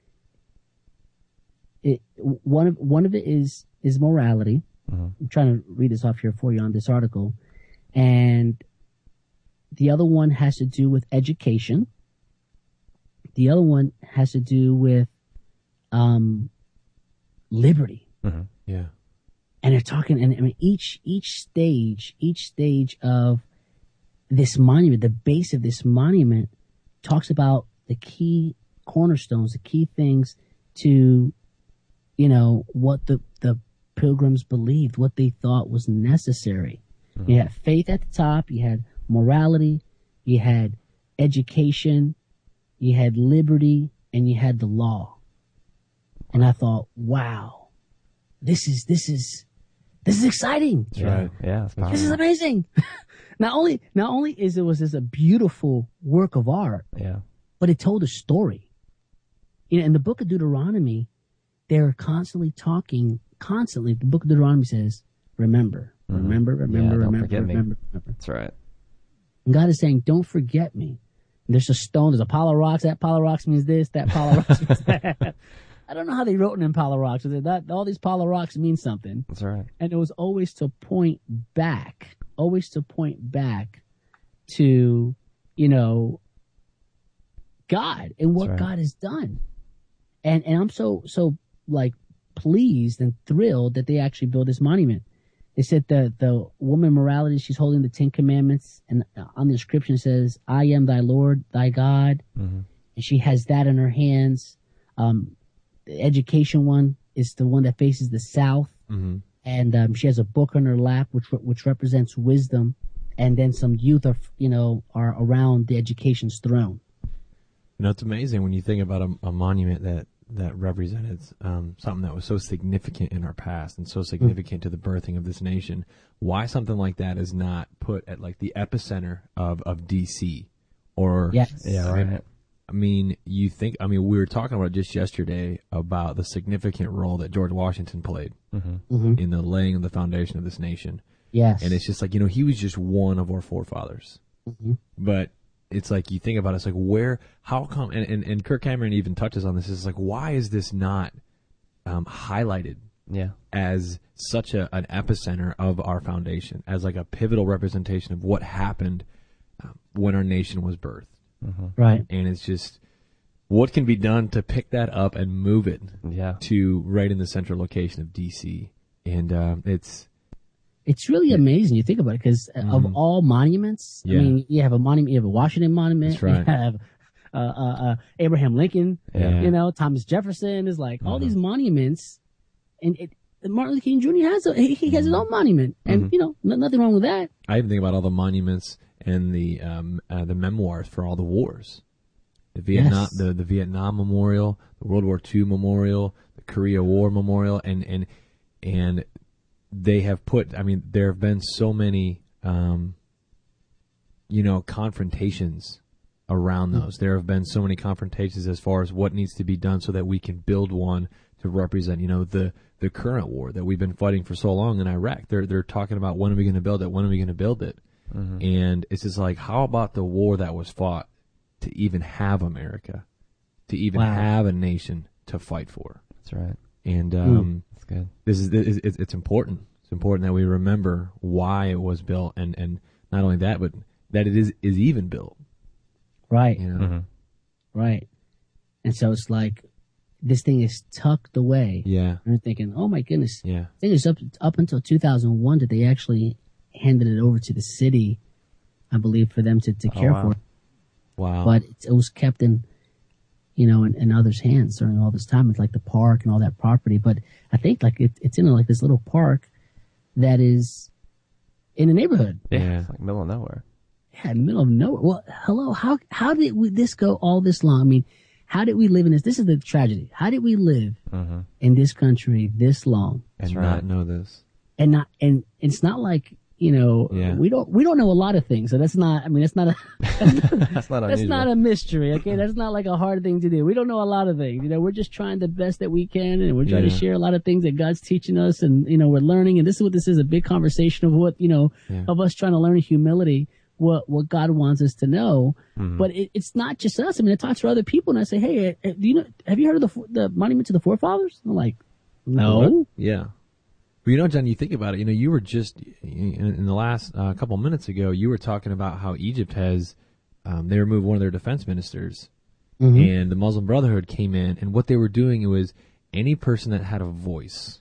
It one of one of it is is morality. Mm-hmm. I'm trying to read this off here for you on this article, and the other one has to do with education. The other one has to do with um, liberty. Mm-hmm. Yeah. And they're talking, and I mean, each each stage, each stage of this monument, the base of this monument, talks about the key cornerstones, the key things to, you know, what the the pilgrims believed, what they thought was necessary. Mm-hmm. You had faith at the top, you had morality, you had education, you had liberty, and you had the law. And I thought, wow, this is this is this is exciting. That's yeah. right. Yeah, it's This is powerful. amazing. not only not only is it was this a beautiful work of art, Yeah. but it told a story. you know, in the book of Deuteronomy, they're constantly talking, constantly. The book of Deuteronomy says, remember, Mhm. remember, remember, Yeah, don't remember, forget me. remember, remember. That's right. And God is saying, don't forget me. And there's a stone, there's a pile of rocks. That pile of rocks means this, that pile of rocks means that. I don't know how they wrote it in pile of rocks. That, all these pile of rocks mean something. That's right. And it was always to point back, always to point back to, you know, God and what That's right. God has done. And and I'm so, so like pleased and thrilled that they actually built this monument. They said the, the woman morality, she's holding the Ten Commandments, and on the inscription says, I am thy Lord, thy God. Mm-hmm. And she has that in her hands. Um, the education one is the one that faces the south. Mm-hmm. And um, she has a book on her lap, which which represents wisdom. And then some youth are, you know, are around the education's throne. You know, it's amazing when you think about a, a monument that, that represented um, something that was so significant in our past and so significant to the birthing of this nation. Why something like that is not put at like the epicenter of, of D C or Yes. Yeah, right. I mean, you think, I mean, we were talking about just yesterday about the significant role that George Washington played Mm-hmm. Mm-hmm. in the laying of the foundation of this nation. Yes. And it's just like, you know, he was just one of our forefathers. Mm-hmm. But it's like, you think about it, it's like, where, how come, and, and, and Kirk Cameron even touches on this, it's like, why is this not um, highlighted Yeah. as such a, an epicenter of our foundation, as like a pivotal representation of what happened uh, when our nation was birthed? Mm-hmm. Right. And it's just, what can be done to pick that up and move it Yeah. to right in the central location of D C? And uh, it's, It's really amazing. You think about it, because of Mhm. all monuments, Yeah. I mean, you have a monument, you have a Washington monument, That's right. you have uh, uh, uh, Abraham Lincoln, Yeah. you know, Thomas Jefferson is like all Mhm. these monuments, and it, Martin Luther King Junior has a, he, he has his own monument, and Mhm. you know, no, nothing wrong with that. I even think about all the monuments and the um, uh, the memoirs for all the wars. The Vietnam, Yes. the, the Vietnam Memorial, the World War Two Memorial, the Korea War Memorial, and and and they have put. I mean, there have been so many, um, you know, confrontations around those. There have been so many confrontations as far as what needs to be done so that we can build one to represent, you know, the the current war that we've been fighting for so long in Iraq. They're they're talking about, when are we going to build it? When are we going to build it? Mm-hmm. And it's just like, how about the war that was fought to even have America, to even Wow. have a nation to fight for? That's right. And um, That's good. this is this is- it's, it's important. It's important that we remember why it was built, and, and not only that, but that it is is even built. Right, You know, Mm-hmm. right. And so it's like this thing is tucked away. yeah, And you're thinking, oh my goodness, yeah, I think it's up up until two thousand one that they actually handed it over to the city, I believe, for them to, to Oh, care wow. for. wow, But it, it was kept in, you know, in, in others' hands during all this time. It's like the park and all that property. But I think like it, it's in like this little park that is in a neighborhood. Yeah. Yeah. It's like middle of nowhere. Yeah, in the middle of nowhere. Well, hello, how how did we, this go all this long? I mean, how did we live in this? This is the tragedy. How did we live Mm-hmm. in this country this long and That's not right. know this. and not and it's not like, you know, Yeah. we don't we don't know a lot of things. So that's not. I mean, that's not a That's not that's unusual. not a mystery. Okay, that's not like a hard thing to do. We don't know a lot of things. You know, we're just trying the best that we can, and we're trying to Yeah. share a lot of things that God's teaching us, and you know, we're learning. And this is what this is—a big conversation of what you know Yeah. of us trying to learn in humility what what God wants us to know. Mhm. But it, it's not just us. I mean, I talk to other people, and I say, "Hey, uh, do you know? Have you heard of the fo- the monument to the forefathers?" And I'm like, "No." Yeah. But you know, John, you think about it, you know, you were just, in, in the last uh, couple minutes ago, you were talking about how Egypt has, um, they removed one of their defense ministers, Mhm. and the Muslim Brotherhood came in, and what they were doing was any person that had a voice,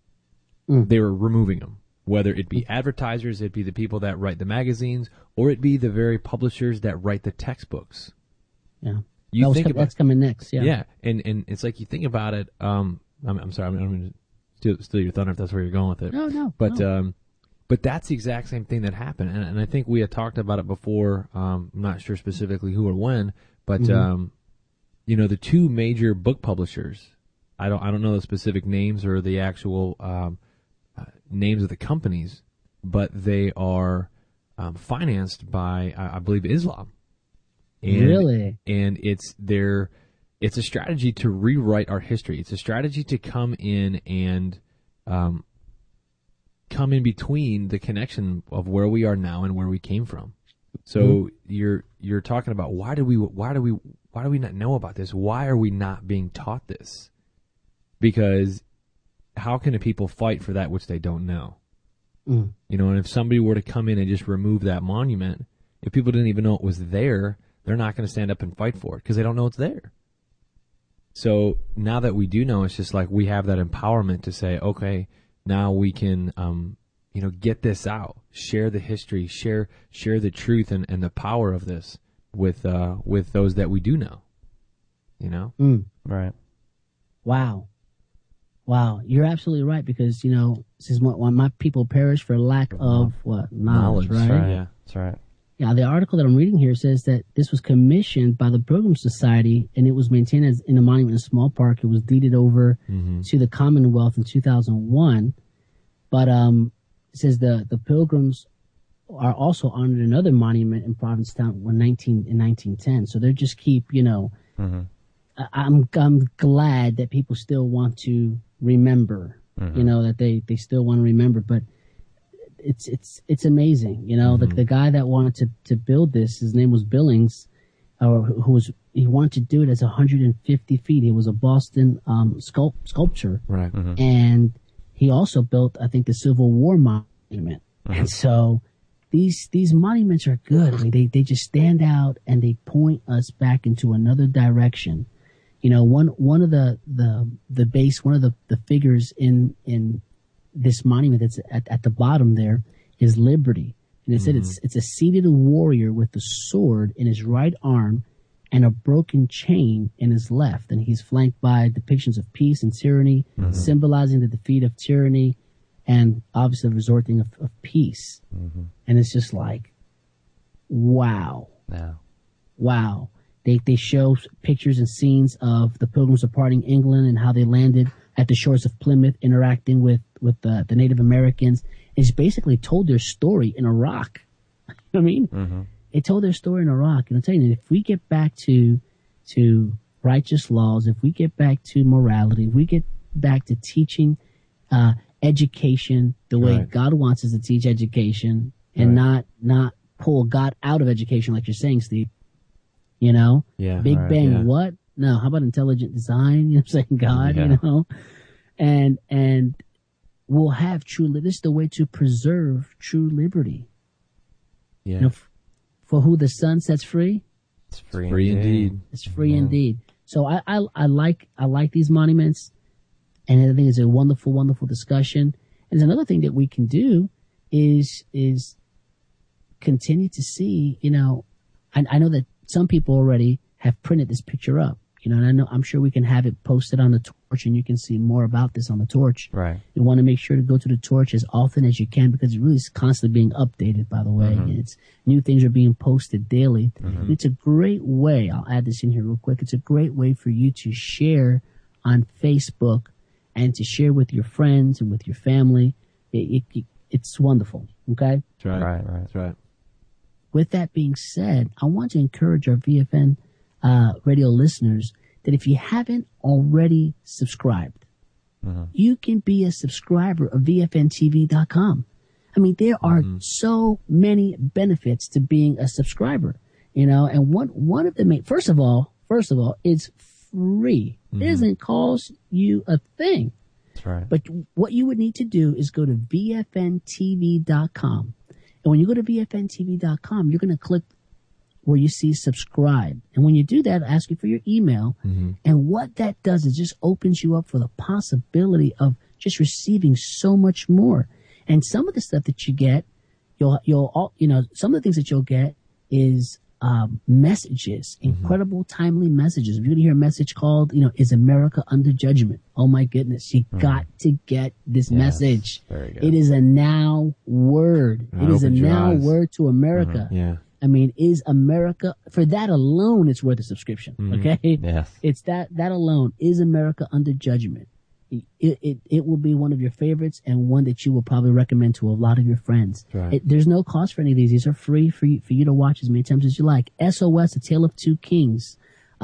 Mm. they were removing them. Whether it be advertisers, it be the people that write the magazines, or it be the very publishers that write the textbooks. Yeah, You that was think co- about that's coming next. Yeah. yeah, and and it's like you think about it. Um, I'm, I'm sorry, I'm, I'm going to steal, steal your thunder if that's where you're going with it. No, no. But no. um, but that's the exact same thing that happened, and, and I think we had talked about it before. Um, I'm not sure specifically who or when, but Mhm. um, you know, the two major book publishers. I don't I don't know the specific names or the actual um, uh, names of the companies, but they are um, financed by I, I believe Islam. And, Really? and it's their it's a strategy to rewrite our history. It's a strategy to come in and um, come in between the connection of where we are now and where we came from. So mm-hmm. you're you're talking about why do we why do we why do we not know about this? Why are we not being taught this? Because how can a people fight for that which they don't know? Mm. You know, and if somebody were to come in and just remove that monument, if people didn't even know it was there, they're not going to stand up and fight for it because they don't know it's there. So now that we do know, it's just like we have that empowerment to say, okay, now we can, um, you know, get this out, share the history, share share the truth and, and the power of this with uh, with those that we do know. You know, mm. right? Wow. Wow, you're absolutely right because, you know, this is what, when my people perish for lack of what? Knowledge, Knowledge, right? right? Yeah, that's right. Yeah, the article that I'm reading here says that this was commissioned by the Pilgrim Society and it was maintained as in a monument in a small park. It was deeded over mm-hmm. to the Commonwealth in two thousand one. But um, it says the, the Pilgrims are also honored another monument in Provincetown in nineteen in nineteen ten. So they just keep, you know, mm-hmm. I, I'm I'm glad that people still want to remember, mm-hmm. you know, that they, they still want to remember, but it's, it's, it's amazing. You know, mm-hmm. the, the guy that wanted to, to build this, his name was Billings, or who was, he wanted to do it as one hundred fifty feet. He was a Boston, um, sculpt, sculptor. Right. Mm-hmm. And he also built, I think, the Civil War monument. Mm-hmm. And so these, these monuments are good. I mean, they, they just stand out and they point us back into another direction. You know, one one of the, the the base, one of the, the figures in in this monument that's at, at the bottom there is Liberty. And it mm-hmm. said it's it's a seated warrior with a sword in his right arm and a broken chain in his left. And he's flanked by depictions of peace and tyranny, mm-hmm. symbolizing the defeat of tyranny and obviously the resorting of, of peace. Mm-hmm. And it's just like, wow. Yeah. Wow. They they show pictures and scenes of the Pilgrims departing England and how they landed at the shores of Plymouth, interacting with with the, the Native Americans. It's basically told their story in Iraq. You know what I mean? Mm-hmm. It told their story in Iraq. And I'm telling you, if we get back to to righteous laws, if we get back to morality, if we get back to teaching uh, education the way right. God wants us to teach education, and right. not not pull God out of education, like you're saying, Steve. You know, yeah, Big right, Bang, yeah. what? No, how about intelligent design? You know what I'm saying? God, yeah. you know, and, and we'll have true, this is the way to preserve true liberty. Yeah. You know, f- for who the sun sets free, it's free, it's free indeed. indeed. It's free yeah. indeed. So I, I, I like, I like these monuments, and I think it's a wonderful, wonderful discussion. And there's another thing that we can do is, is continue to see, you know, I, I know that some people already have printed this picture up, you know, and I know, I'm sure we can have it posted on the Torch and you can see more about this on the Torch. Right. You want to make sure to go to the Torch as often as you can because it really is constantly being updated, by the way. Mm-hmm. It's new things are being posted daily. Mm-hmm. It's a great way. I'll add this in here real quick. It's a great way for you to share on Facebook and to share with your friends and with your family. It, it, it's wonderful. Okay. That's right. Right. Right. That's right. With that being said, I want to encourage our V F N uh, radio listeners that if you haven't already subscribed, mm-hmm. you can be a subscriber of V F N T V dot com. I mean, there are mm-hmm. so many benefits to being a subscriber, you know, and one, one of the main, first of all, first of all, it's free. Mm-hmm. It doesn't cost you a thing. That's right. But what you would need to do is go to V F N T V dot com. And when you go to V F N T V dot com, you're going to click where you see subscribe. And when you do that, it'll ask you for your email. Mm-hmm. And what that does is just opens you up for the possibility of just receiving so much more. And some of the stuff that you get, you'll, you'll, you know, some of the things that you'll get is um, messages, mm-hmm. incredible, timely messages. If you're going to hear a message called, you know, Is America Under Judgment? Oh my goodness. You mm-hmm. got to get this yes, message. Very good. It is a now word. That it is a now eyes. word to America. Mm-hmm. Yeah. I mean, is America, for that alone, it's worth a subscription. Mm-hmm. Okay. Yes. It's that, that alone. Is America Under Judgment? It, it, it will be one of your favorites and one that you will probably recommend to a lot of your friends. Right. It, there's no cost for any of these. These are free for you, for you to watch as many times as you like. S O S, A Tale of Two Kings.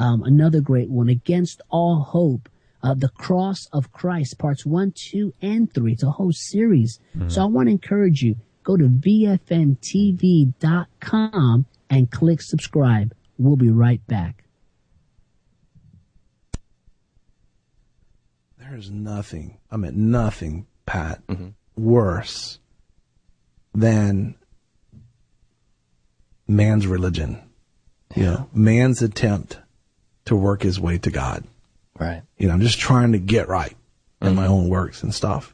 Um, another great one, Against All Hope, uh, The Cross of Christ, parts one, two, and three. It's a whole series. Mm-hmm. So I want to encourage you, go to V F N T V dot com and click subscribe. We'll be right back. There's nothing, I mean, nothing, Pat, mm-hmm. worse than man's religion. Yeah. You know, man's attempt to work his way to God. Right. You know, I'm just trying to get right in mm-hmm. my own works and stuff.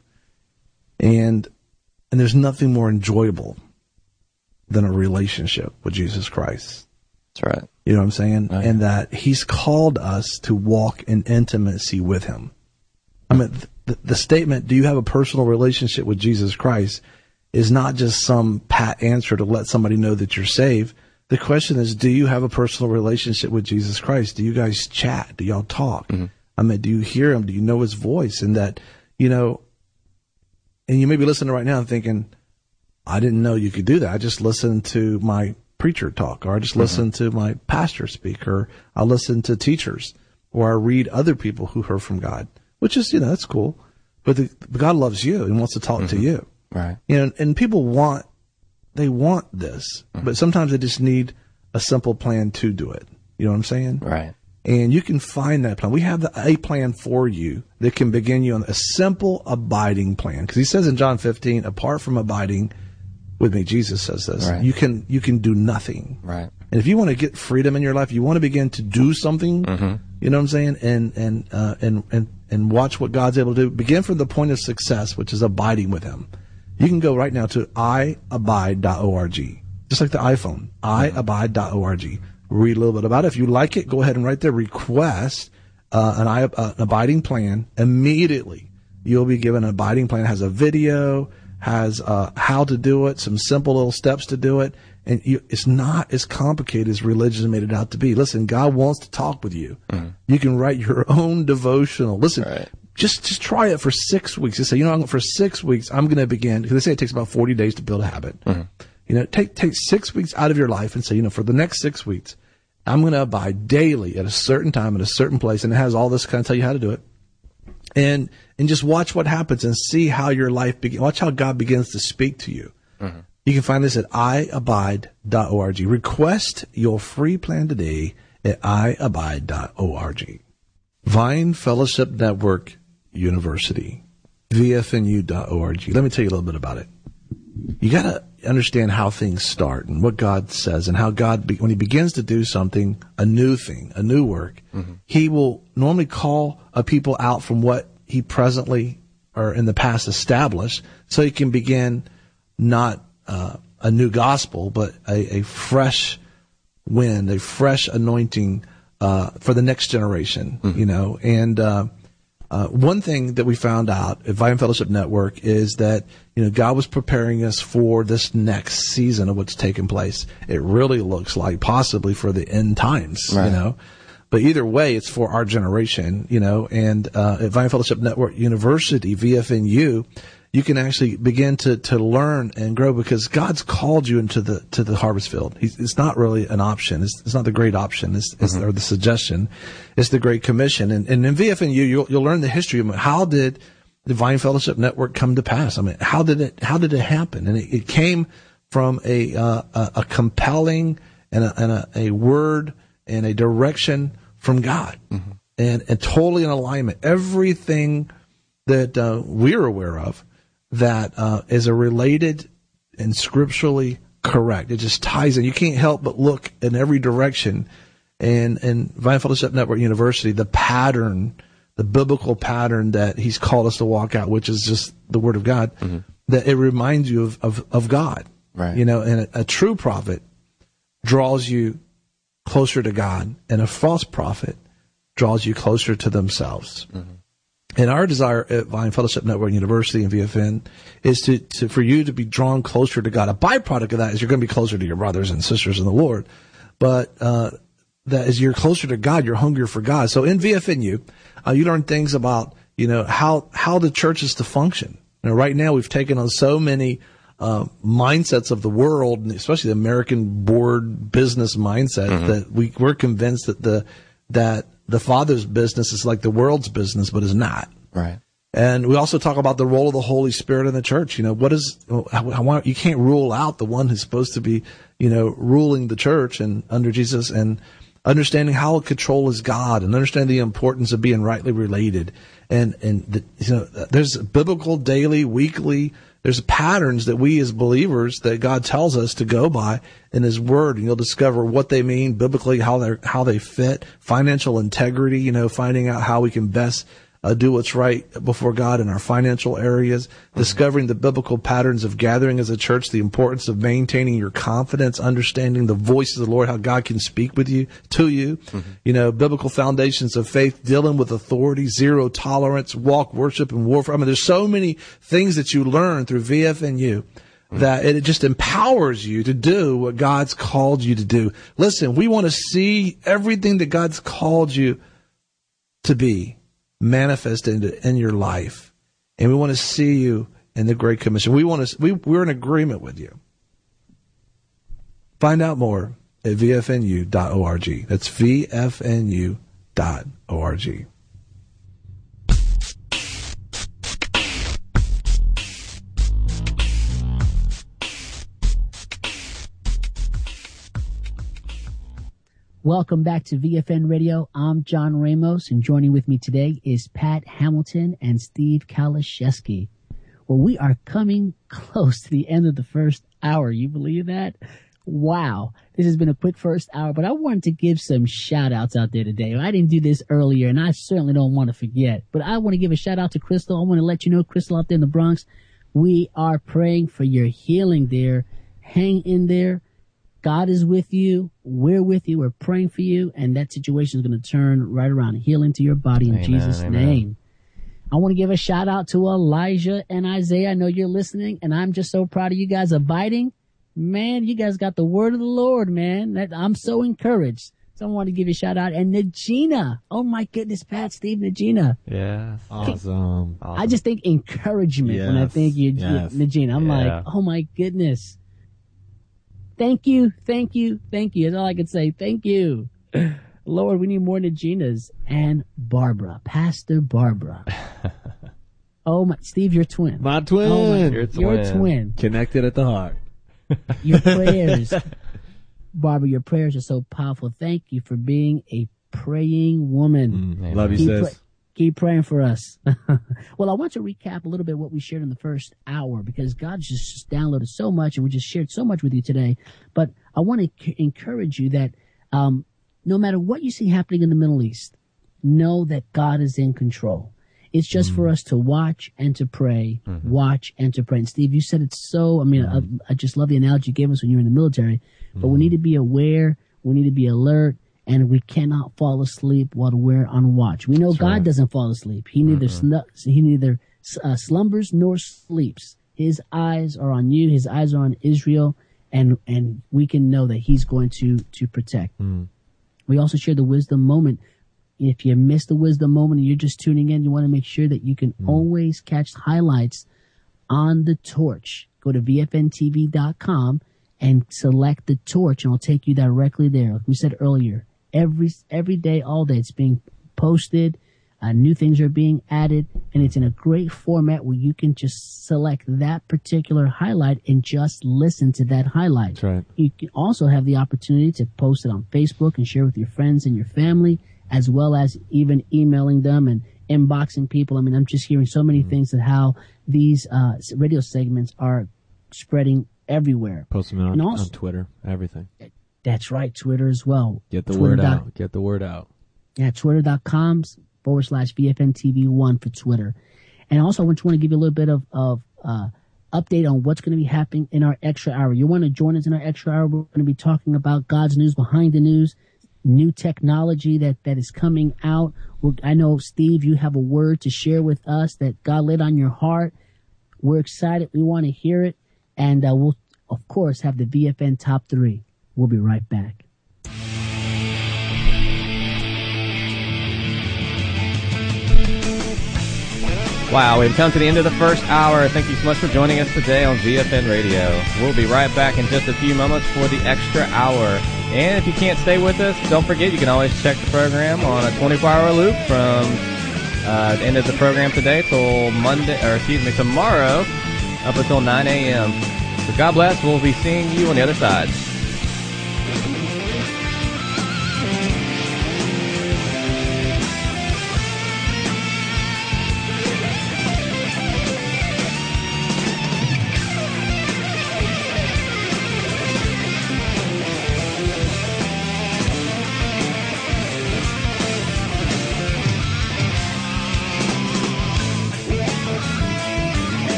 And and there's nothing more enjoyable than a relationship with Jesus Christ. That's right. You know what I'm saying? Oh, yeah. And that he's called us to walk in intimacy with him. I mean, the, the statement, do you have a personal relationship with Jesus Christ, is not just some pat answer to let somebody know that you're saved. The question is, do you have a personal relationship with Jesus Christ? Do you guys chat? Do y'all talk? Mm-hmm. I mean, do you hear him? Do you know his voice? And that, you know, and you may be listening right now and thinking, I didn't know you could do that. I just listened to my preacher talk, or I just mm-hmm. listened to my pastor speak, or I listen to teachers, or I read other people who heard from God, which is, you know, that's cool. But, the, but God loves you and wants to talk mm-hmm. to you. Right. You know, and people want, they want this, mm-hmm. but sometimes they just need a simple plan to do it. You know what I'm saying? Right. And you can find that plan. We have the, a plan for you that can begin you on a simple abiding plan. Because he says in John fifteen, apart from abiding with me, Jesus says this, right. you can you can do nothing. Right. And if you want to get freedom in your life, you want to begin to do something, mm-hmm. you know what I'm saying, and and uh, and and and watch what God's able to do. Begin from the point of success, which is abiding with him. You can go right now to i abide dot org, just like the iPhone, i abide dot org. Read a little bit about it. If you like it, go ahead and right there request uh, an, uh, an abiding plan. Immediately, you'll be given an abiding plan. It has a video, has uh, how to do it, some simple little steps to do it. And you, it's not as complicated as religion made it out to be. Listen, God wants to talk with you. Mm-hmm. You can write your own devotional. Listen, right. just just try it for six weeks. Just say, you know, for six weeks, I'm going to begin, because they say it takes about forty days to build a habit. Mm-hmm. You know, take take six weeks out of your life and say, you know, for the next six weeks, I'm going to abide daily at a certain time at a certain place, and it has all this kind of tell you how to do it, and and just watch what happens and see how your life begins. Watch how God begins to speak to you. Mm-hmm. You can find this at i abide dot org. Request your free plan today at i abide dot org. Vine Fellowship Network University, V F N U dot org. Let me tell you a little bit about it. You got to understand how things start and what God says, and how God, be, when he begins to do something, a new thing, a new work, mm-hmm. he will normally call a people out from what he presently or in the past established, so he can begin not uh, a new gospel, but a, a fresh wind, a fresh anointing uh, for the next generation, mm-hmm. you know. And uh, uh, one thing that we found out at Vine Fellowship Network is that, you know, God was preparing us for this next season of what's taking place. It really looks like possibly for the end times, right. you know. But either way, it's for our generation, you know. And uh, at Vine Fellowship Network University, V F N U, you can actually begin to, to learn and grow, because God's called you into the to the harvest field. He's, it's not really an option. It's, it's not the great option, it's, it's, mm-hmm. or the suggestion. It's the Great Commission. And, and in V F N U, you'll, you'll learn the history of how did the Vine Fellowship Network come to pass. I mean, how did it how did it happen? And it, it came from a uh, a, a compelling and a, and a, a word and a direction from God, mm-hmm. and and totally in alignment. Everything that uh, we're aware of that uh, is a related and scripturally correct. It just ties in. You can't help but look in every direction. And and Vine Fellowship Network University, the pattern, the biblical pattern that he's called us to walk out, which is just the Word of God, mm-hmm. that it reminds you of, of, of God. Right. You know, and a, a true prophet draws you closer to God, and a false prophet draws you closer to themselves. Mm-hmm. And our desire at Vine Fellowship Network University and V F N is to, to for you to be drawn closer to God. A byproduct of that is you're going to be closer to your brothers and sisters in the Lord. But uh, that as you're closer to God, you're hungrier for God. So in V F N U, uh, you learn things about, you know, how how the church is to function. You know, right now we've taken on so many uh, mindsets of the world, especially the American board business mindset, mm-hmm. that we we're convinced that the that the Father's business is like the world's business, but is not. Right. And we also talk about the role of the Holy Spirit in the church. You know, what is, you can't rule out the one who's supposed to be, you know, ruling the church and under Jesus, and understanding how control is God, and understanding the importance of being rightly related. And, and the, you know, there's biblical daily, weekly, there's patterns that we as believers that God tells us to go by in His Word, and you'll discover what they mean biblically, how they how they fit, financial integrity, you know, finding out how we can best Uh, do what's right before God in our financial areas, mm-hmm. discovering the biblical patterns of gathering as a church, the importance of maintaining your confidence, understanding the voice of the Lord, how God can speak with you, to you, mm-hmm. you know, biblical foundations of faith, dealing with authority, zero tolerance, walk, worship, and warfare. I mean, there's so many things that you learn through V F N U mm-hmm. that it just empowers you to do what God's called you to do. Listen, we want to see everything that God's called you to be manifested in your life, and we want to see you in the Great Commission. We want to. We we're in agreement with you. Find out more at V F N U dot org. That's V F N U dot org. Welcome back to V F N Radio. I'm John Ramos, and joining with me today is Pat Hamilton and Steve Kaliszewski. Well, we are coming close to the end of the first hour. You believe that? Wow. This has been a quick first hour, but I wanted to give some shout outs out there today. I didn't do this earlier, and I certainly don't want to forget, but I want to give a shout out to Crystal. I want to let you know, Crystal, out there in the Bronx, we are praying for your healing there. Hang in there. God is with you. We're with you. We're praying for you. And that situation is going to turn right around. Healing to your body in Amen, Jesus' amen. name. I want to give a shout out to Elijah and Isaiah. I know you're listening, and I'm just so proud of you guys abiding. Man, you guys got the word of the Lord, man. That, I'm so encouraged. So I want to give you a shout out. And Najina. Oh, my goodness, Pat, Steve, Najina. Yes. Awesome. Awesome. I just think encouragement when I Yes, think you, yes. Najina. I'm Yeah. like, oh, my goodness. Thank you, thank you, thank you. That's all I can say. Thank you. Lord, we need more Naginas. And Barbara, Pastor Barbara. Oh, my, Steve, your twin. My twin. Oh, my, Your your twin. twin. Connected at the heart. Your prayers. Barbara, your prayers are so powerful. Thank you for being a praying woman. Mm, Amen. love you, Keep, sis. pra- keep praying for us. Well, I want to recap a little bit what we shared in the first hour, because God just, just downloaded so much, and we just shared so much with you today. But I want to c- encourage you that um, no matter what you see happening in the Middle East, know that God is in control. It's just mm. for us to watch and to pray, mm-hmm. watch and to pray. And Steve, you said it so, I mean, mm. I, I just love the analogy you gave us when you were in the military, but mm. we need to be aware, we need to be alert, and we cannot fall asleep while we're on watch. We know That's God right. doesn't fall asleep. He neither mm-hmm. snu- he neither uh, slumbers nor sleeps. His eyes are on you. His eyes are on Israel, and and we can know that He's going to to protect. Mm. We also share the wisdom moment. If you missed the wisdom moment and you're just tuning in, you want to make sure that you can mm. always catch highlights on the torch. Go to V F N T V dot com and select the torch, and it'll take you directly there. Like we said earlier. Every every day, all day, it's being posted. Uh, new things are being added, and it's in a great format where you can just select that particular highlight and just listen to that highlight. That's right. You can also have the opportunity to post it on Facebook and share with your friends and your family, as well as even emailing them and inboxing people. I mean, I'm just hearing so many mm-hmm. things that how these uh, radio segments are spreading everywhere. Post them on, and also, on Twitter, everything. That's right, Twitter as well. Get the Twitter word dot, out. Get the word out. Yeah, twitter.com forward slash V F N T V one for Twitter. And also, I just want to give you a little bit of, of uh, update on what's going to be happening in our extra hour. You want to join us in our extra hour? We're going to be talking about God's news behind the news, new technology that, that is coming out. We're, I know, Steve, you have a word to share with us that God laid on your heart. We're excited. We want to hear it. And uh, we'll, of course, have the V F N Top three. We'll be right back. Wow, we've come to the end of the first hour. Thank you so much for joining us today on V F N Radio. We'll be right back in just a few moments for the extra hour. And if you can't stay with us, don't forget you can always check the program on a twenty-four hour loop from uh, the end of the program today till Monday, or excuse me, tomorrow up until nine a.m. So God bless. We'll be seeing you on the other side.